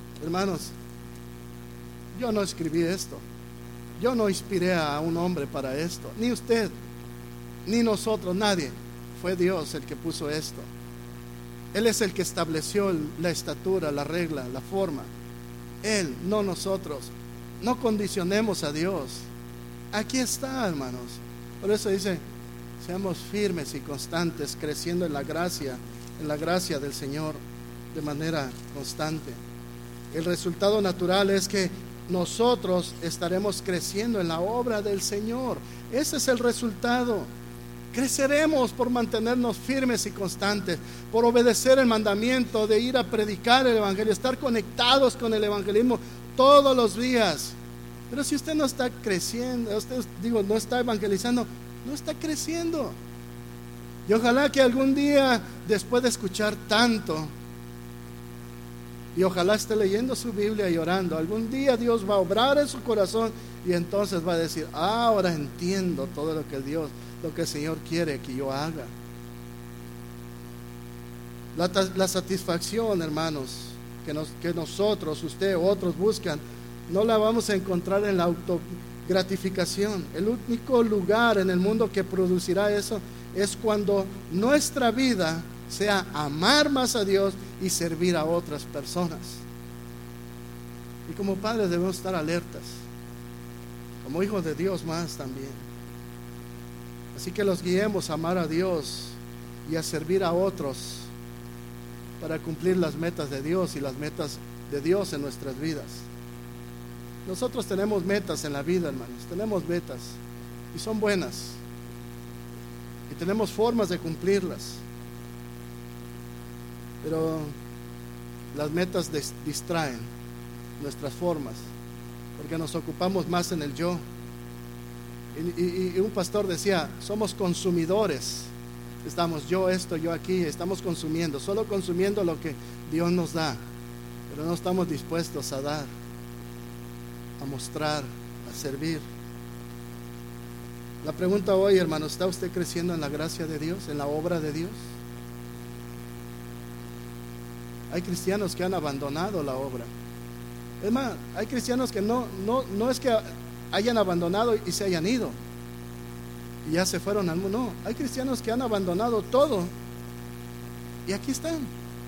yo no escribí esto, yo no inspiré a un hombre para esto, ni usted, ni nosotros, nadie. Fue Dios el que puso esto. Él es el que estableció la estatura, la regla, la forma. Él, no nosotros. No condicionemos a Dios. Aquí está, hermanos. Por eso dice, seamos firmes y constantes, creciendo en la gracia del Señor de manera constante. El resultado natural es que nosotros estaremos creciendo en la obra del Señor. Ese es el resultado. Creceremos por mantenernos firmes y constantes, por obedecer el mandamiento de ir a predicar el Evangelio, estar conectados con el evangelismo todos los días. Pero si usted no está creciendo, no está evangelizando, no está creciendo. Y ojalá que algún día, después de escuchar tanto, y ojalá esté leyendo su Biblia y orando, algún día Dios va a obrar en su corazón y entonces va a decir, ahora entiendo todo lo que el Señor quiere que yo haga. La satisfacción, hermanos, que nosotros, usted o otros buscan, no la vamos a encontrar en la autogratificación. El único lugar en el mundo que producirá eso es cuando nuestra vida sea amar más a Dios y servir a otras personas. Y como padres debemos estar alertas, como hijos de Dios más también. Así que los guiemos a amar a Dios y a servir a otros para cumplir las metas de Dios y las metas de Dios en nuestras vidas. Nosotros tenemos metas en la vida, hermanos, tenemos metas y son buenas y tenemos formas de cumplirlas, pero las metas distraen nuestras formas porque nos ocupamos más en el yo. Y un pastor decía, somos consumidores. Estamos yo esto, yo aquí, estamos consumiendo, solo consumiendo lo que Dios nos da, pero no estamos dispuestos a dar, a mostrar, a servir. La pregunta hoy, hermano, ¿está usted creciendo en la gracia de Dios, en la obra de Dios? Hay cristianos que han abandonado la obra. Es más, hay cristianos que no es que hayan abandonado y se hayan ido y ya se fueron al mundo. No, hay cristianos que han abandonado todo y aquí están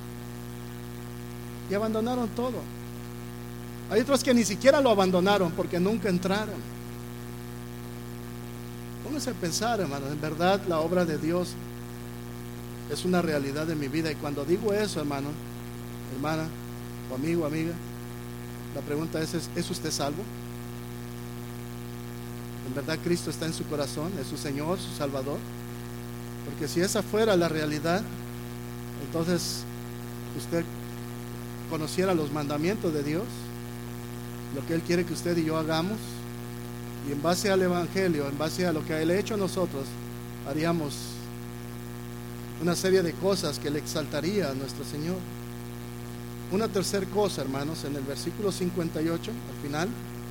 y abandonaron todo. Hay otros que ni siquiera lo abandonaron porque nunca entraron. Pónganse a pensar, hermano, en verdad la obra de Dios es una realidad de mi vida. Y cuando digo eso, hermano, hermana o amigo, amiga, la pregunta ¿es usted salvo? ¿En verdad Cristo está en su corazón? ¿Es su Señor, su Salvador? Porque si esa fuera la realidad, entonces usted conociera los mandamientos de Dios, lo que Él quiere que usted y yo hagamos, y en base al Evangelio, en base a lo que Él ha hecho a nosotros, haríamos una serie de cosas que le exaltaría a nuestro Señor. Una tercera cosa, hermanos, en el versículo 58, al final,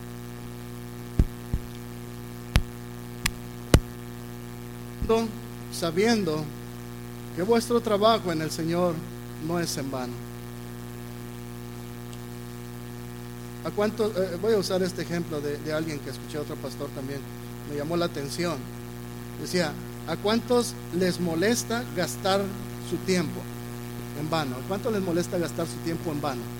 sabiendo que vuestro trabajo en el Señor no es en vano. ¿A cuántos? Voy a usar este ejemplo de alguien que escuché a otro pastor también, me llamó la atención. Decía, ¿a cuántos les molesta gastar su tiempo en vano? ¿A cuántos les molesta gastar su tiempo en vano?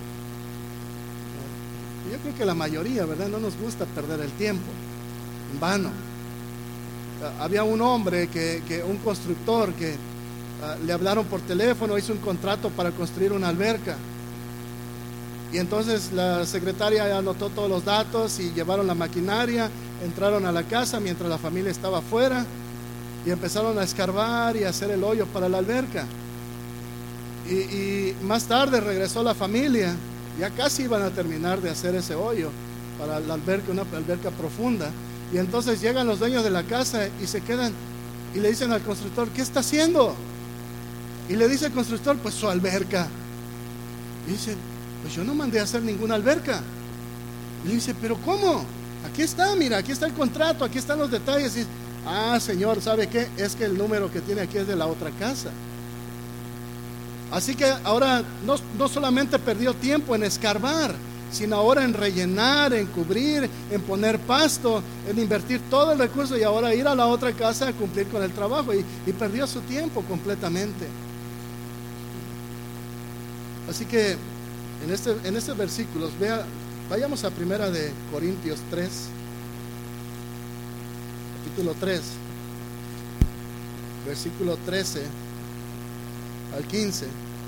Yo creo que la mayoría, ¿verdad? No nos gusta perder el tiempo en vano. Había un hombre, un constructor, que le hablaron por teléfono, hizo un contrato para construir una alberca. Y entonces la secretaria anotó todos los datos y llevaron la maquinaria, entraron a la casa mientras la familia estaba afuera y empezaron a escarbar y a hacer el hoyo para la alberca. Y más tarde regresó la familia, ya casi iban a terminar de hacer ese hoyo para la alberca, una alberca profunda. Y entonces llegan los dueños de la casa y se quedan y le dicen al constructor, ¿qué está haciendo? Y le dice el constructor, pues su alberca. Y dice, pues yo no mandé a hacer ninguna alberca. Y le dice, ¿pero cómo? Aquí está, mira, aquí está el contrato, aquí están los detalles. Y, señor, ¿sabe qué? Es que el número que tiene aquí es de la otra casa. Así que ahora no solamente perdió tiempo en escarbar, sino ahora en rellenar, en cubrir, en poner pasto, en invertir todo el recurso y ahora ir a la otra casa a cumplir con el trabajo y perdió su tiempo completamente. Así que en estos versículos, vayamos a Primera de Corintios 3, capítulo 3, versículo 13 al 15.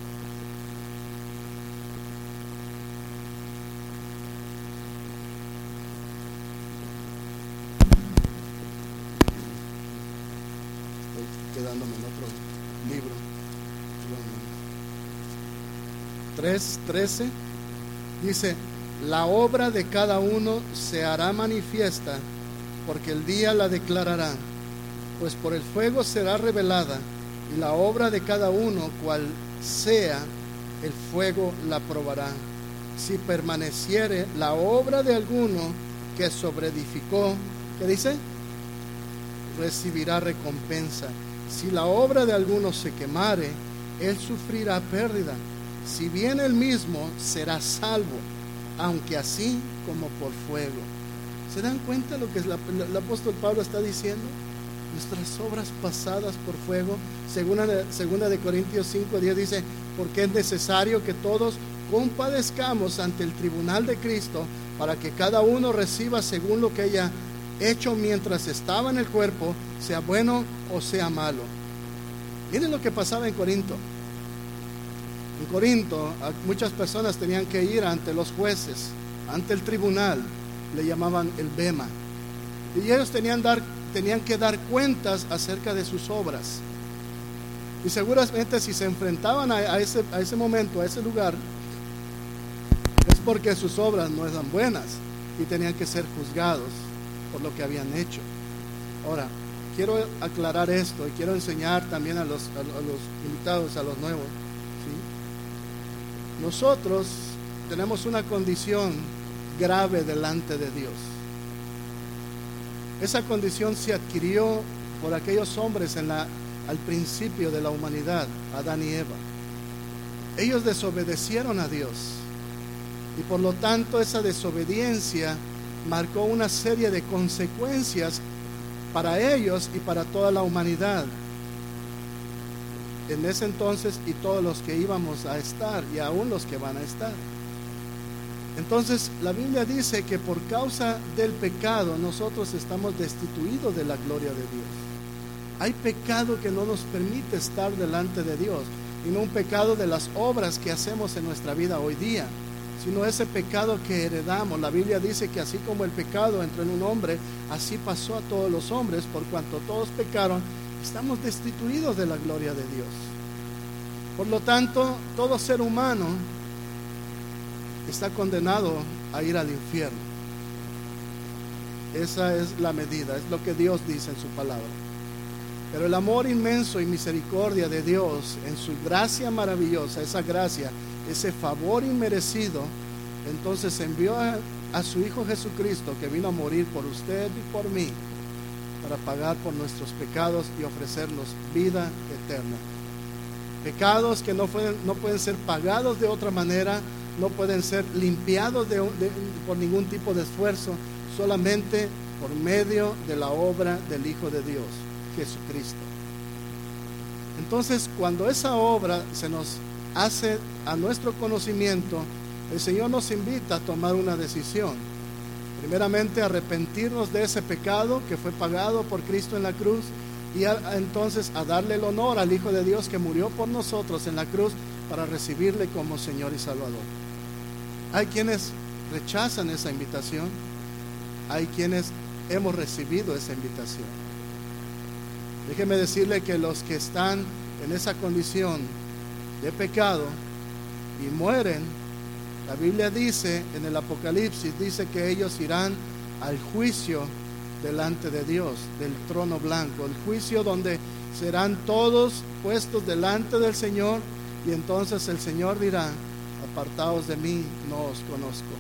Quedándome en otro libro. 3:13 dice, la obra de cada uno se hará manifiesta, porque el día la declarará, pues por el fuego será revelada, y la obra de cada uno, cual sea, el fuego la probará. Si permaneciere la obra de alguno que sobreedificó, ¿qué dice? Recibirá recompensa. Si la obra de alguno se quemare, él sufrirá pérdida. Si bien él mismo será salvo, aunque así como por fuego. ¿Se dan cuenta lo que el apóstol Pablo está diciendo? Nuestras obras pasadas por fuego. Segunda de Corintios 5:10 dice, porque es necesario que todos compadezcamos ante el tribunal de Cristo, para que cada uno reciba según lo que haya hecho mientras estaba en el cuerpo, sea bueno o sea malo. Miren lo que pasaba en Corinto. En Corinto, muchas personas tenían que ir ante los jueces, ante el tribunal, le llamaban el bema. Y ellos tenían que dar cuentas acerca de sus obras. Y seguramente si se enfrentaban a ese momento, a ese lugar, es porque sus obras no eran buenas y tenían que ser juzgados por lo que habían hecho. Ahora, quiero aclarar esto y quiero enseñar también a los invitados, a los nuevos, ¿sí? Nosotros tenemos una condición grave delante de Dios. Esa condición se adquirió por aquellos hombres al principio de la humanidad, Adán y Eva. Ellos desobedecieron a Dios y por lo tanto esa desobediencia marcó una serie de consecuencias para ellos y para toda la humanidad en ese entonces y todos los que íbamos a estar y aún los que van a estar. Entonces la Biblia dice que por causa del pecado nosotros estamos destituidos de la gloria de Dios. Hay pecado que no nos permite estar delante de Dios, y no un pecado de las obras que hacemos en nuestra vida hoy día, sino ese pecado que heredamos. La Biblia dice que así como el pecado entró en un hombre, así pasó a todos los hombres, por cuanto todos pecaron, estamos destituidos de la gloria de Dios. Por lo tanto, todo ser humano está condenado a ir al infierno. Esa es la medida, es lo que Dios dice en su palabra. Pero el amor inmenso y misericordia de Dios, en su gracia maravillosa, esa gracia, ese favor inmerecido, entonces envió a su Hijo Jesucristo, que vino a morir por usted y por mí, para pagar por nuestros pecados y ofrecernos vida eterna. Pecados que no pueden ser pagados de otra manera, no pueden ser limpiados por ningún tipo de esfuerzo, solamente por medio de la obra del Hijo de Dios, Jesucristo. Entonces, cuando esa obra se nos hace a nuestro conocimiento, el Señor nos invita a tomar una decisión. Primeramente, arrepentirnos de ese pecado que fue pagado por Cristo en la cruz, y entonces a darle el honor al Hijo de Dios que murió por nosotros en la cruz, para recibirle como Señor y Salvador. Hay quienes rechazan esa invitación, hay quienes hemos recibido esa invitación. Déjeme decirle que los que están en esa condición de pecado y mueren, la Biblia dice en el Apocalipsis, dice que ellos irán al juicio delante de Dios, del trono blanco, el juicio donde serán todos puestos delante del Señor, y entonces el Señor dirá: apartaos de mí, no os conozco.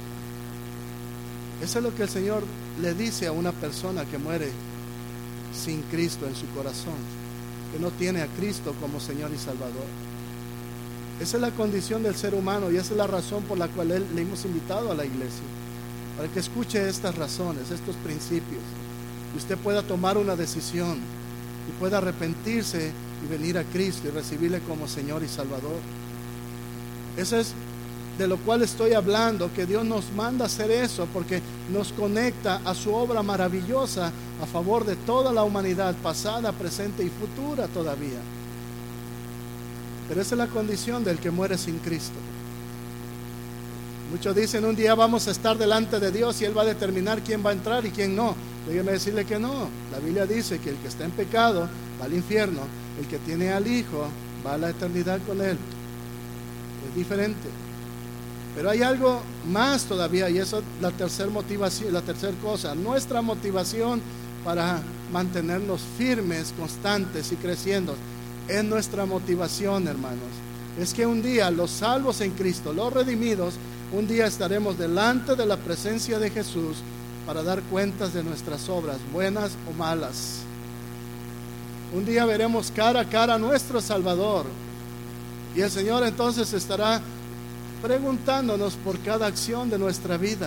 Eso es lo que el Señor le dice a una persona que muere sin Cristo en su corazón, que no tiene a Cristo como Señor y Salvador. Esa es la condición del ser humano, y esa es la razón por la cual le hemos invitado a la iglesia, para que escuche estas razones, estos principios, y usted pueda tomar una decisión y pueda arrepentirse y venir a Cristo y recibirle como Señor y Salvador. Eso es de lo cual estoy hablando, que Dios nos manda a hacer eso, porque nos conecta a su obra maravillosa a favor de toda la humanidad, pasada, presente y futura todavía. Pero esa es la condición del que muere sin Cristo. Muchos dicen: un día vamos a estar delante de Dios y Él va a determinar quién va a entrar y quién no. Déjeme decirle que no. La Biblia dice que el que está en pecado va al infierno, el que tiene al Hijo va a la eternidad con Él. Es diferente. Pero hay algo más todavía, y eso es la tercera motivación, la tercera cosa. Nuestra motivación para mantenernos firmes, constantes y creciendo, es nuestra motivación, hermanos. Es que un día los salvos en Cristo, los redimidos, un día estaremos delante de la presencia de Jesús para dar cuentas de nuestras obras, buenas o malas. Un día veremos cara a cara a nuestro Salvador, y el Señor entonces estará preguntándonos por cada acción de nuestra vida.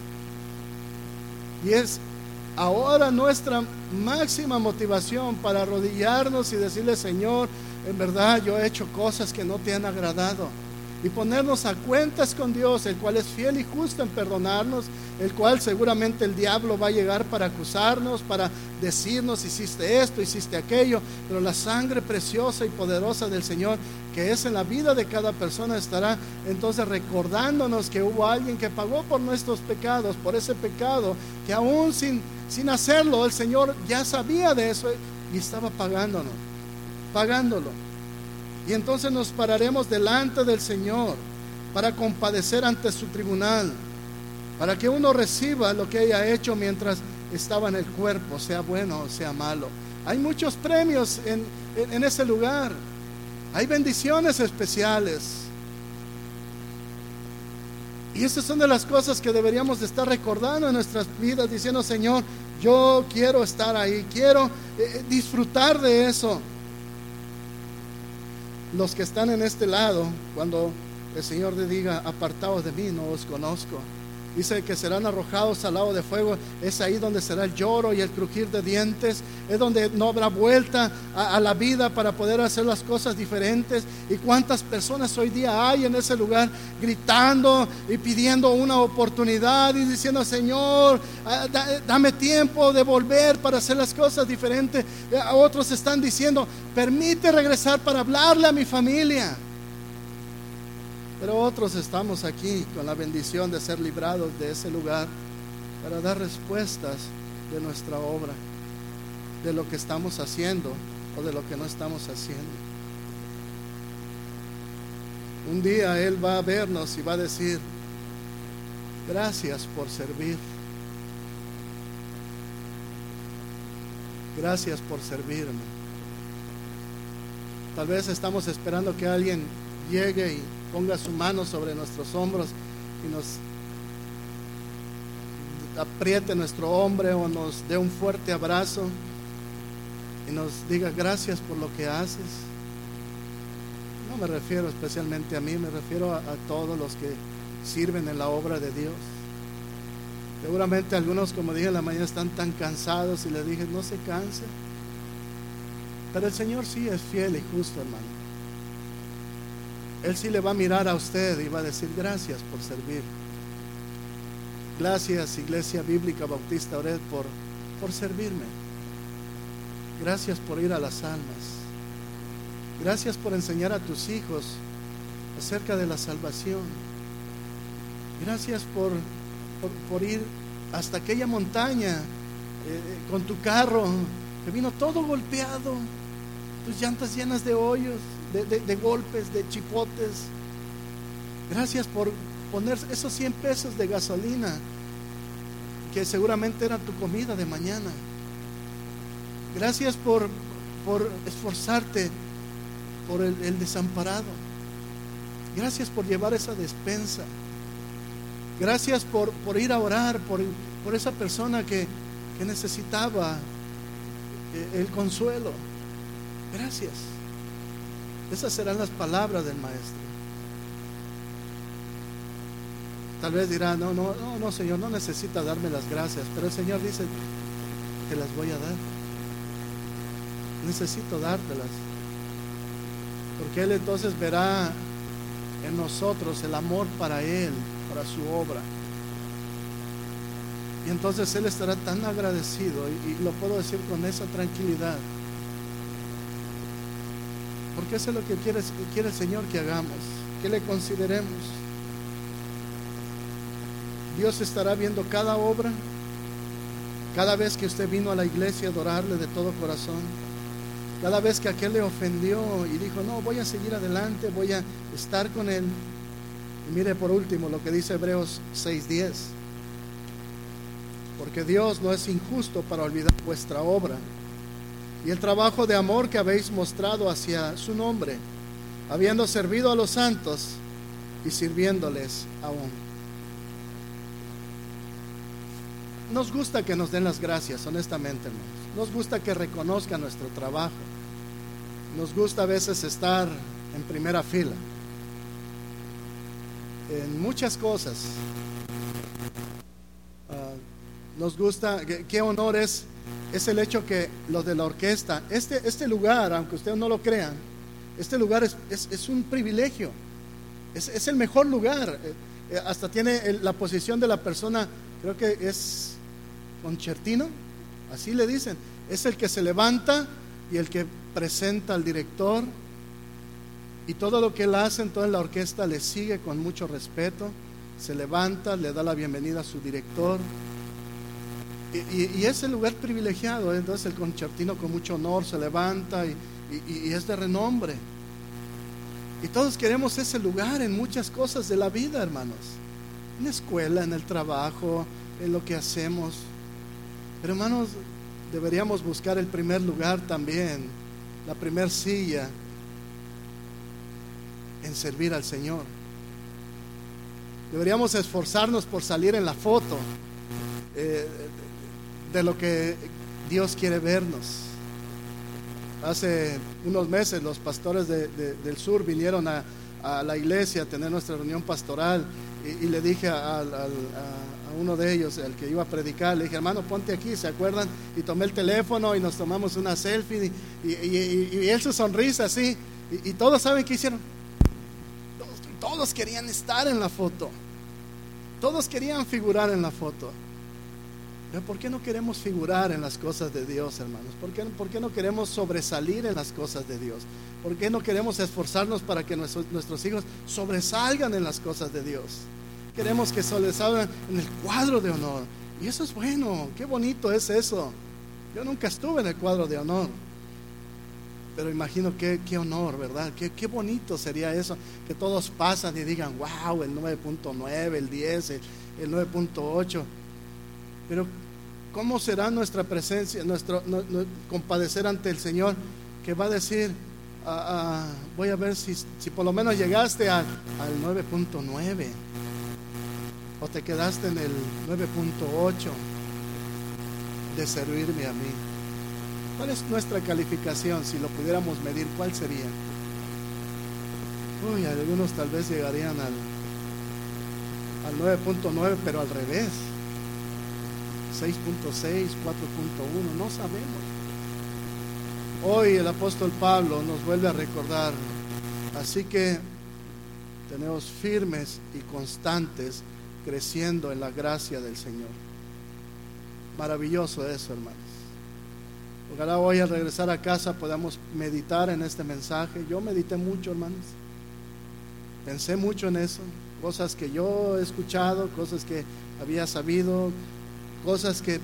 Y es ahora nuestra máxima motivación para arrodillarnos y decirle: Señor, en verdad yo he hecho cosas que no te han agradado. y ponernos a cuentas con Dios, el cual es fiel y justo en perdonarnos, el cual seguramente el diablo va a llegar para acusarnos, para decirnos hiciste esto, hiciste aquello, pero la sangre preciosa y poderosa del Señor, que es en la vida de cada persona, estará entonces recordándonos que hubo alguien que pagó por nuestros pecados, por ese pecado que aún sin hacerlo, el Señor ya sabía de eso y estaba pagándolo. Y entonces nos pararemos delante del Señor para compadecer ante su tribunal, para que uno reciba lo que haya hecho mientras estaba en el cuerpo, sea bueno o sea malo. Hay muchos premios en ese lugar, hay bendiciones especiales, y estas son de las cosas que deberíamos de estar recordando en nuestras vidas, diciendo: Señor, yo quiero estar ahí, quiero disfrutar de eso. Los que están en este lado, cuando el Señor le diga: apartaos de mí, no os conozco, dice que serán arrojados al lago de fuego. Es ahí donde será el lloro y el crujir de dientes, es donde no habrá vuelta a la vida para poder hacer las cosas diferentes. Y cuántas personas hoy día hay en ese lugar gritando y pidiendo una oportunidad y diciendo: Señor, dame tiempo de volver para hacer las cosas diferentes. A otros están diciendo: permite regresar para hablarle a mi familia. Pero otros estamos aquí con la bendición de ser librados de ese lugar para dar respuestas de nuestra obra, de lo que estamos haciendo o de lo que no estamos haciendo. Un día Él va a vernos y va a decir: gracias por servir. Gracias por servirme. Tal vez estamos esperando que alguien llegue y ponga su mano sobre nuestros hombros y nos apriete nuestro hombro o nos dé un fuerte abrazo y nos diga: gracias por lo que haces. No me refiero especialmente a mí, me refiero a todos los que sirven en la obra de Dios. Seguramente algunos, como dije en la mañana, están tan cansados y les dije: no se canse. Pero el Señor sí es fiel y justo, hermano. Él sí le va a mirar a usted y va a decir: gracias por servir. Gracias, Iglesia Bíblica Bautista Ored, por servirme. Gracias por ir a las almas. Gracias por enseñar a tus hijos acerca de la salvación. Gracias por ir hasta aquella montaña con tu carro que vino todo golpeado, tus llantas llenas de hoyos, de golpes, de chipotes. Gracias por poner esos 100 pesos de gasolina que seguramente era tu comida de mañana. Gracias por esforzarte por el desamparado. Gracias por llevar esa despensa. Gracias por ir a orar por esa persona que necesitaba el consuelo. Gracias. Esas serán las palabras del Maestro. Tal vez dirá: no, Señor, no necesita darme las gracias. Pero el Señor dice: te las voy a dar. Necesito dártelas, porque Él entonces verá en nosotros el amor para Él, para su obra. Y entonces Él estará tan agradecido, y lo puedo decir con esa tranquilidad, porque eso es lo que quiere el Señor que hagamos, que le consideremos. Dios estará viendo cada obra, cada vez que usted vino a la iglesia a adorarle de todo corazón, cada vez que aquel le ofendió y dijo: no, voy a seguir adelante, voy a estar con Él. Y mire por último lo que dice Hebreos 6:10: porque Dios no es injusto para olvidar vuestra obra y el trabajo de amor que habéis mostrado hacia su nombre, habiendo servido a los santos y sirviéndoles aún. Nos gusta que nos den las gracias, honestamente, hermanos. Nos gusta que reconozcan nuestro trabajo. Nos gusta a veces estar en primera fila en muchas cosas. Nos gusta, qué honor es el hecho que los de la orquesta, este lugar, aunque ustedes no lo crean, este lugar es un privilegio. Es el mejor lugar. Hasta tiene la posición de la persona, creo que es concertino, así le dicen. Es el que se levanta y el que presenta al director. Y todo lo que él hace, toda la orquesta le sigue con mucho respeto. Se levanta, le da la bienvenida a su director. Y es el lugar privilegiado. Entonces el concertino con mucho honor se levanta y es de renombre. Y todos queremos ese lugar en muchas cosas de la vida, hermanos. En la escuela, en el trabajo, en lo que hacemos. Pero hermanos, deberíamos buscar el primer lugar también, la primer silla, en servir al Señor. Deberíamos esforzarnos por salir en la foto de lo que Dios quiere vernos. Hace unos meses los pastores del sur vinieron a la iglesia a tener nuestra reunión pastoral y le dije a uno de ellos, el que iba a predicar, le dije: hermano, ponte aquí, ¿se acuerdan? Y tomé el teléfono y nos tomamos una selfie y él su sonrisa así, y todos saben qué hicieron. Todos querían estar en la foto, todos querían figurar en la foto. Pero ¿por qué no queremos figurar en las cosas de Dios, hermanos? ¿Por qué no queremos sobresalir en las cosas de Dios? ¿Por qué no queremos esforzarnos para que nuestros hijos sobresalgan en las cosas de Dios? Queremos que sobresalgan en el cuadro de honor. Y eso es bueno, qué bonito es eso. Yo nunca estuve en el cuadro de honor, pero imagino qué honor, ¿verdad? Qué bonito sería eso, que todos pasan y digan: wow, el 9.9, el 10, el 9.8. Pero ¿cómo será nuestra presencia, nuestro compadecer ante el Señor, que va a decir: voy a ver si por lo menos llegaste al 9.9 o te quedaste en el 9.8 de servirme a mí? ¿Cuál es nuestra calificación? Si lo pudiéramos medir, ¿cuál sería? Uy, algunos tal vez llegarían al 9.9, pero al revés, 6.6, 4.1, no sabemos. Hoy el apóstol Pablo nos vuelve a recordar: así que tenemos firmes y constantes, creciendo en la gracia del Señor. Maravilloso eso, hermanos. Ojalá hoy al regresar a casa podamos meditar en este mensaje. Yo medité mucho, hermanos. Pensé mucho en eso. Cosas que yo he escuchado, cosas que había sabido, cosas que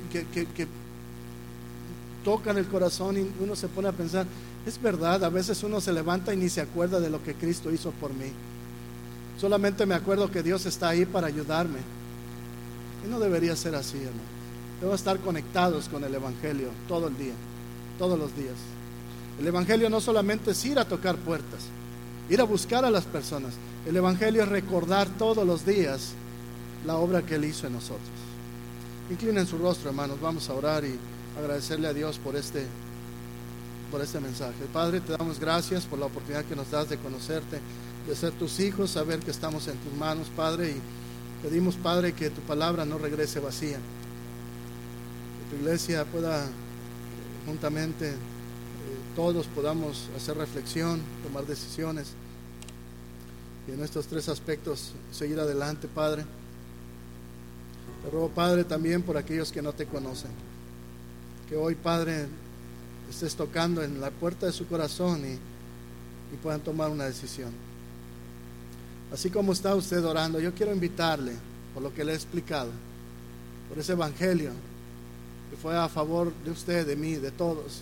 tocan el corazón, y uno se pone a pensar: es verdad, a veces uno se levanta y ni se acuerda de lo que Cristo hizo por mí. Solamente me acuerdo que Dios está ahí para ayudarme. Y no debería ser así, hermano. Debemos estar conectados con el Evangelio todo el día, todos los días. El Evangelio no solamente es ir a tocar puertas, ir a buscar a las personas. El Evangelio es recordar todos los días la obra que Él hizo en nosotros. Inclinen su rostro, hermanos, vamos a orar y agradecerle a Dios por este mensaje. Padre, te damos gracias por la oportunidad que nos das de conocerte, de ser tus hijos, saber que estamos en tus manos, Padre, y pedimos, Padre, que tu palabra no regrese vacía, que tu iglesia pueda juntamente, todos podamos hacer reflexión, tomar decisiones, y en estos tres aspectos seguir adelante, Padre. Te ruego, Padre, también por aquellos que no te conocen, que hoy, Padre, estés tocando en la puerta de su corazón y puedan tomar una decisión. Así como está usted orando, yo quiero invitarle, por lo que le he explicado, por ese Evangelio que fue a favor de usted, de mí, de todos.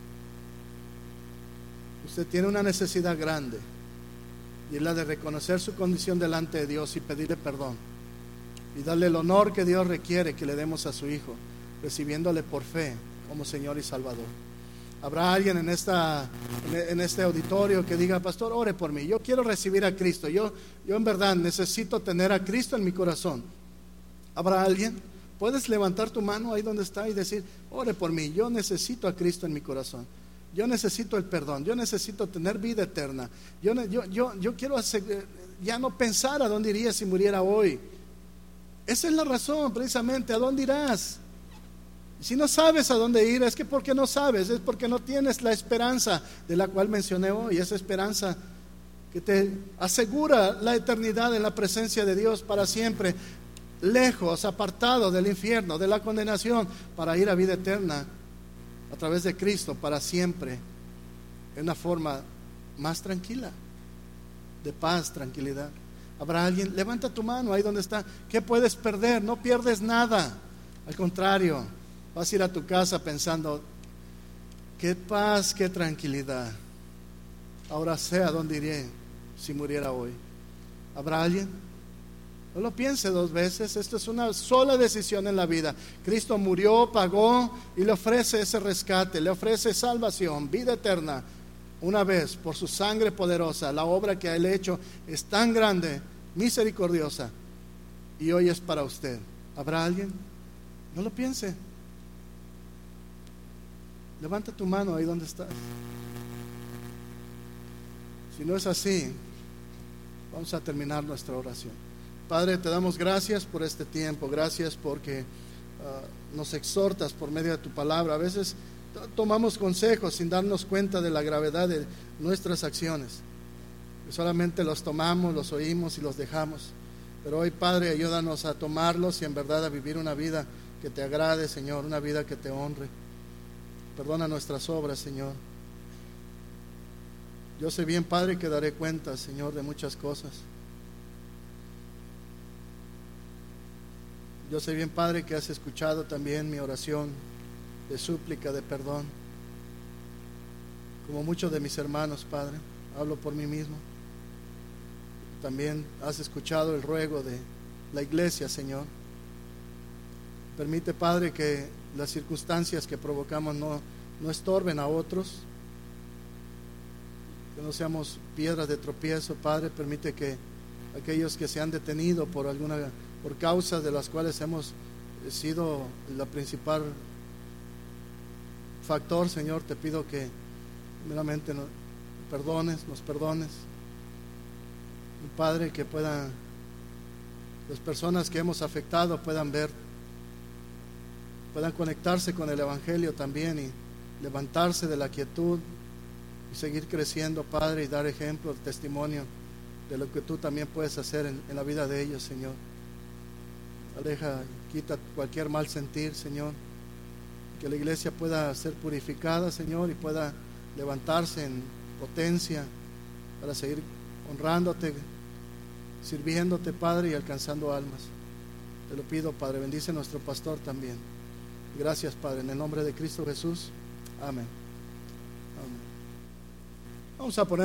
Usted tiene una necesidad grande, y es la de reconocer su condición delante de Dios y pedirle perdón, y darle el honor que Dios requiere que le demos a su Hijo, recibiéndole por fe como Señor y Salvador. Habrá alguien en este auditorio que diga: pastor, ore por mí, yo quiero recibir a Cristo, yo en verdad necesito tener a Cristo en mi corazón. ¿Habrá alguien? Puedes levantar tu mano ahí donde está y decir: ore por mí, yo necesito a Cristo en mi corazón, yo necesito el perdón, yo necesito tener vida eterna, yo quiero ya no pensar a dónde iría si muriera hoy. Esa es la razón, precisamente. ¿A dónde irás? Si no sabes a dónde ir, es que porque no sabes, es porque no tienes la esperanza de la cual mencioné hoy. Esa esperanza que te asegura la eternidad en la presencia de Dios para siempre, lejos, apartado del infierno, de la condenación, para ir a vida eterna a través de Cristo para siempre, en una forma más tranquila, de paz, tranquilidad. ¿Habrá alguien? Levanta tu mano ahí donde está. ¿Qué puedes perder? No pierdes nada. Al contrario, vas a ir a tu casa pensando, qué paz, qué tranquilidad. Ahora sé a dónde iré si muriera hoy. ¿Habrá alguien? No lo piense dos veces. Esto es una sola decisión en la vida. Cristo murió, pagó y le ofrece ese rescate, le ofrece salvación, vida eterna. Una vez, por su sangre poderosa, la obra que Él ha hecho es tan grande, misericordiosa, y hoy es para usted. ¿Habrá alguien? No lo piense. Levanta tu mano ahí donde estás. Si no es así, vamos a terminar nuestra oración. Padre, te damos gracias por este tiempo. Gracias porque nos exhortas por medio de tu palabra. A veces tomamos consejos sin darnos cuenta de la gravedad de nuestras acciones. Solamente los tomamos, los oímos y los dejamos. Pero hoy, Padre, ayúdanos a tomarlos y en verdad a vivir una vida que te agrade, Señor, una vida que te honre. Perdona nuestras obras, Señor. Yo sé bien, Padre, que daré cuenta, Señor, de muchas cosas. Yo sé bien, Padre, que has escuchado también mi oración de súplica, de perdón. Como muchos de mis hermanos, Padre, hablo por mí mismo. También has escuchado el ruego de la iglesia, Señor. Permite, Padre, que las circunstancias que provocamos no estorben a otros, que no seamos piedras de tropiezo, Padre. Permite que aquellos que se han detenido por causas de las cuales hemos sido la principal factor, Señor, te pido que primeramente nos perdones, Padre, que las personas que hemos afectado puedan conectarse con el Evangelio también y levantarse de la quietud y seguir creciendo, Padre, y dar ejemplo, testimonio de lo que tú también puedes hacer en la vida de ellos, Señor. Quita cualquier mal sentir, Señor, que la iglesia pueda ser purificada, Señor, y pueda levantarse en potencia para seguir honrándote, sirviéndote, Padre, y alcanzando almas. Te lo pido, Padre. Bendice a nuestro pastor también. Gracias, Padre, en el nombre de Cristo Jesús. Amén. Amén. Vamos a poner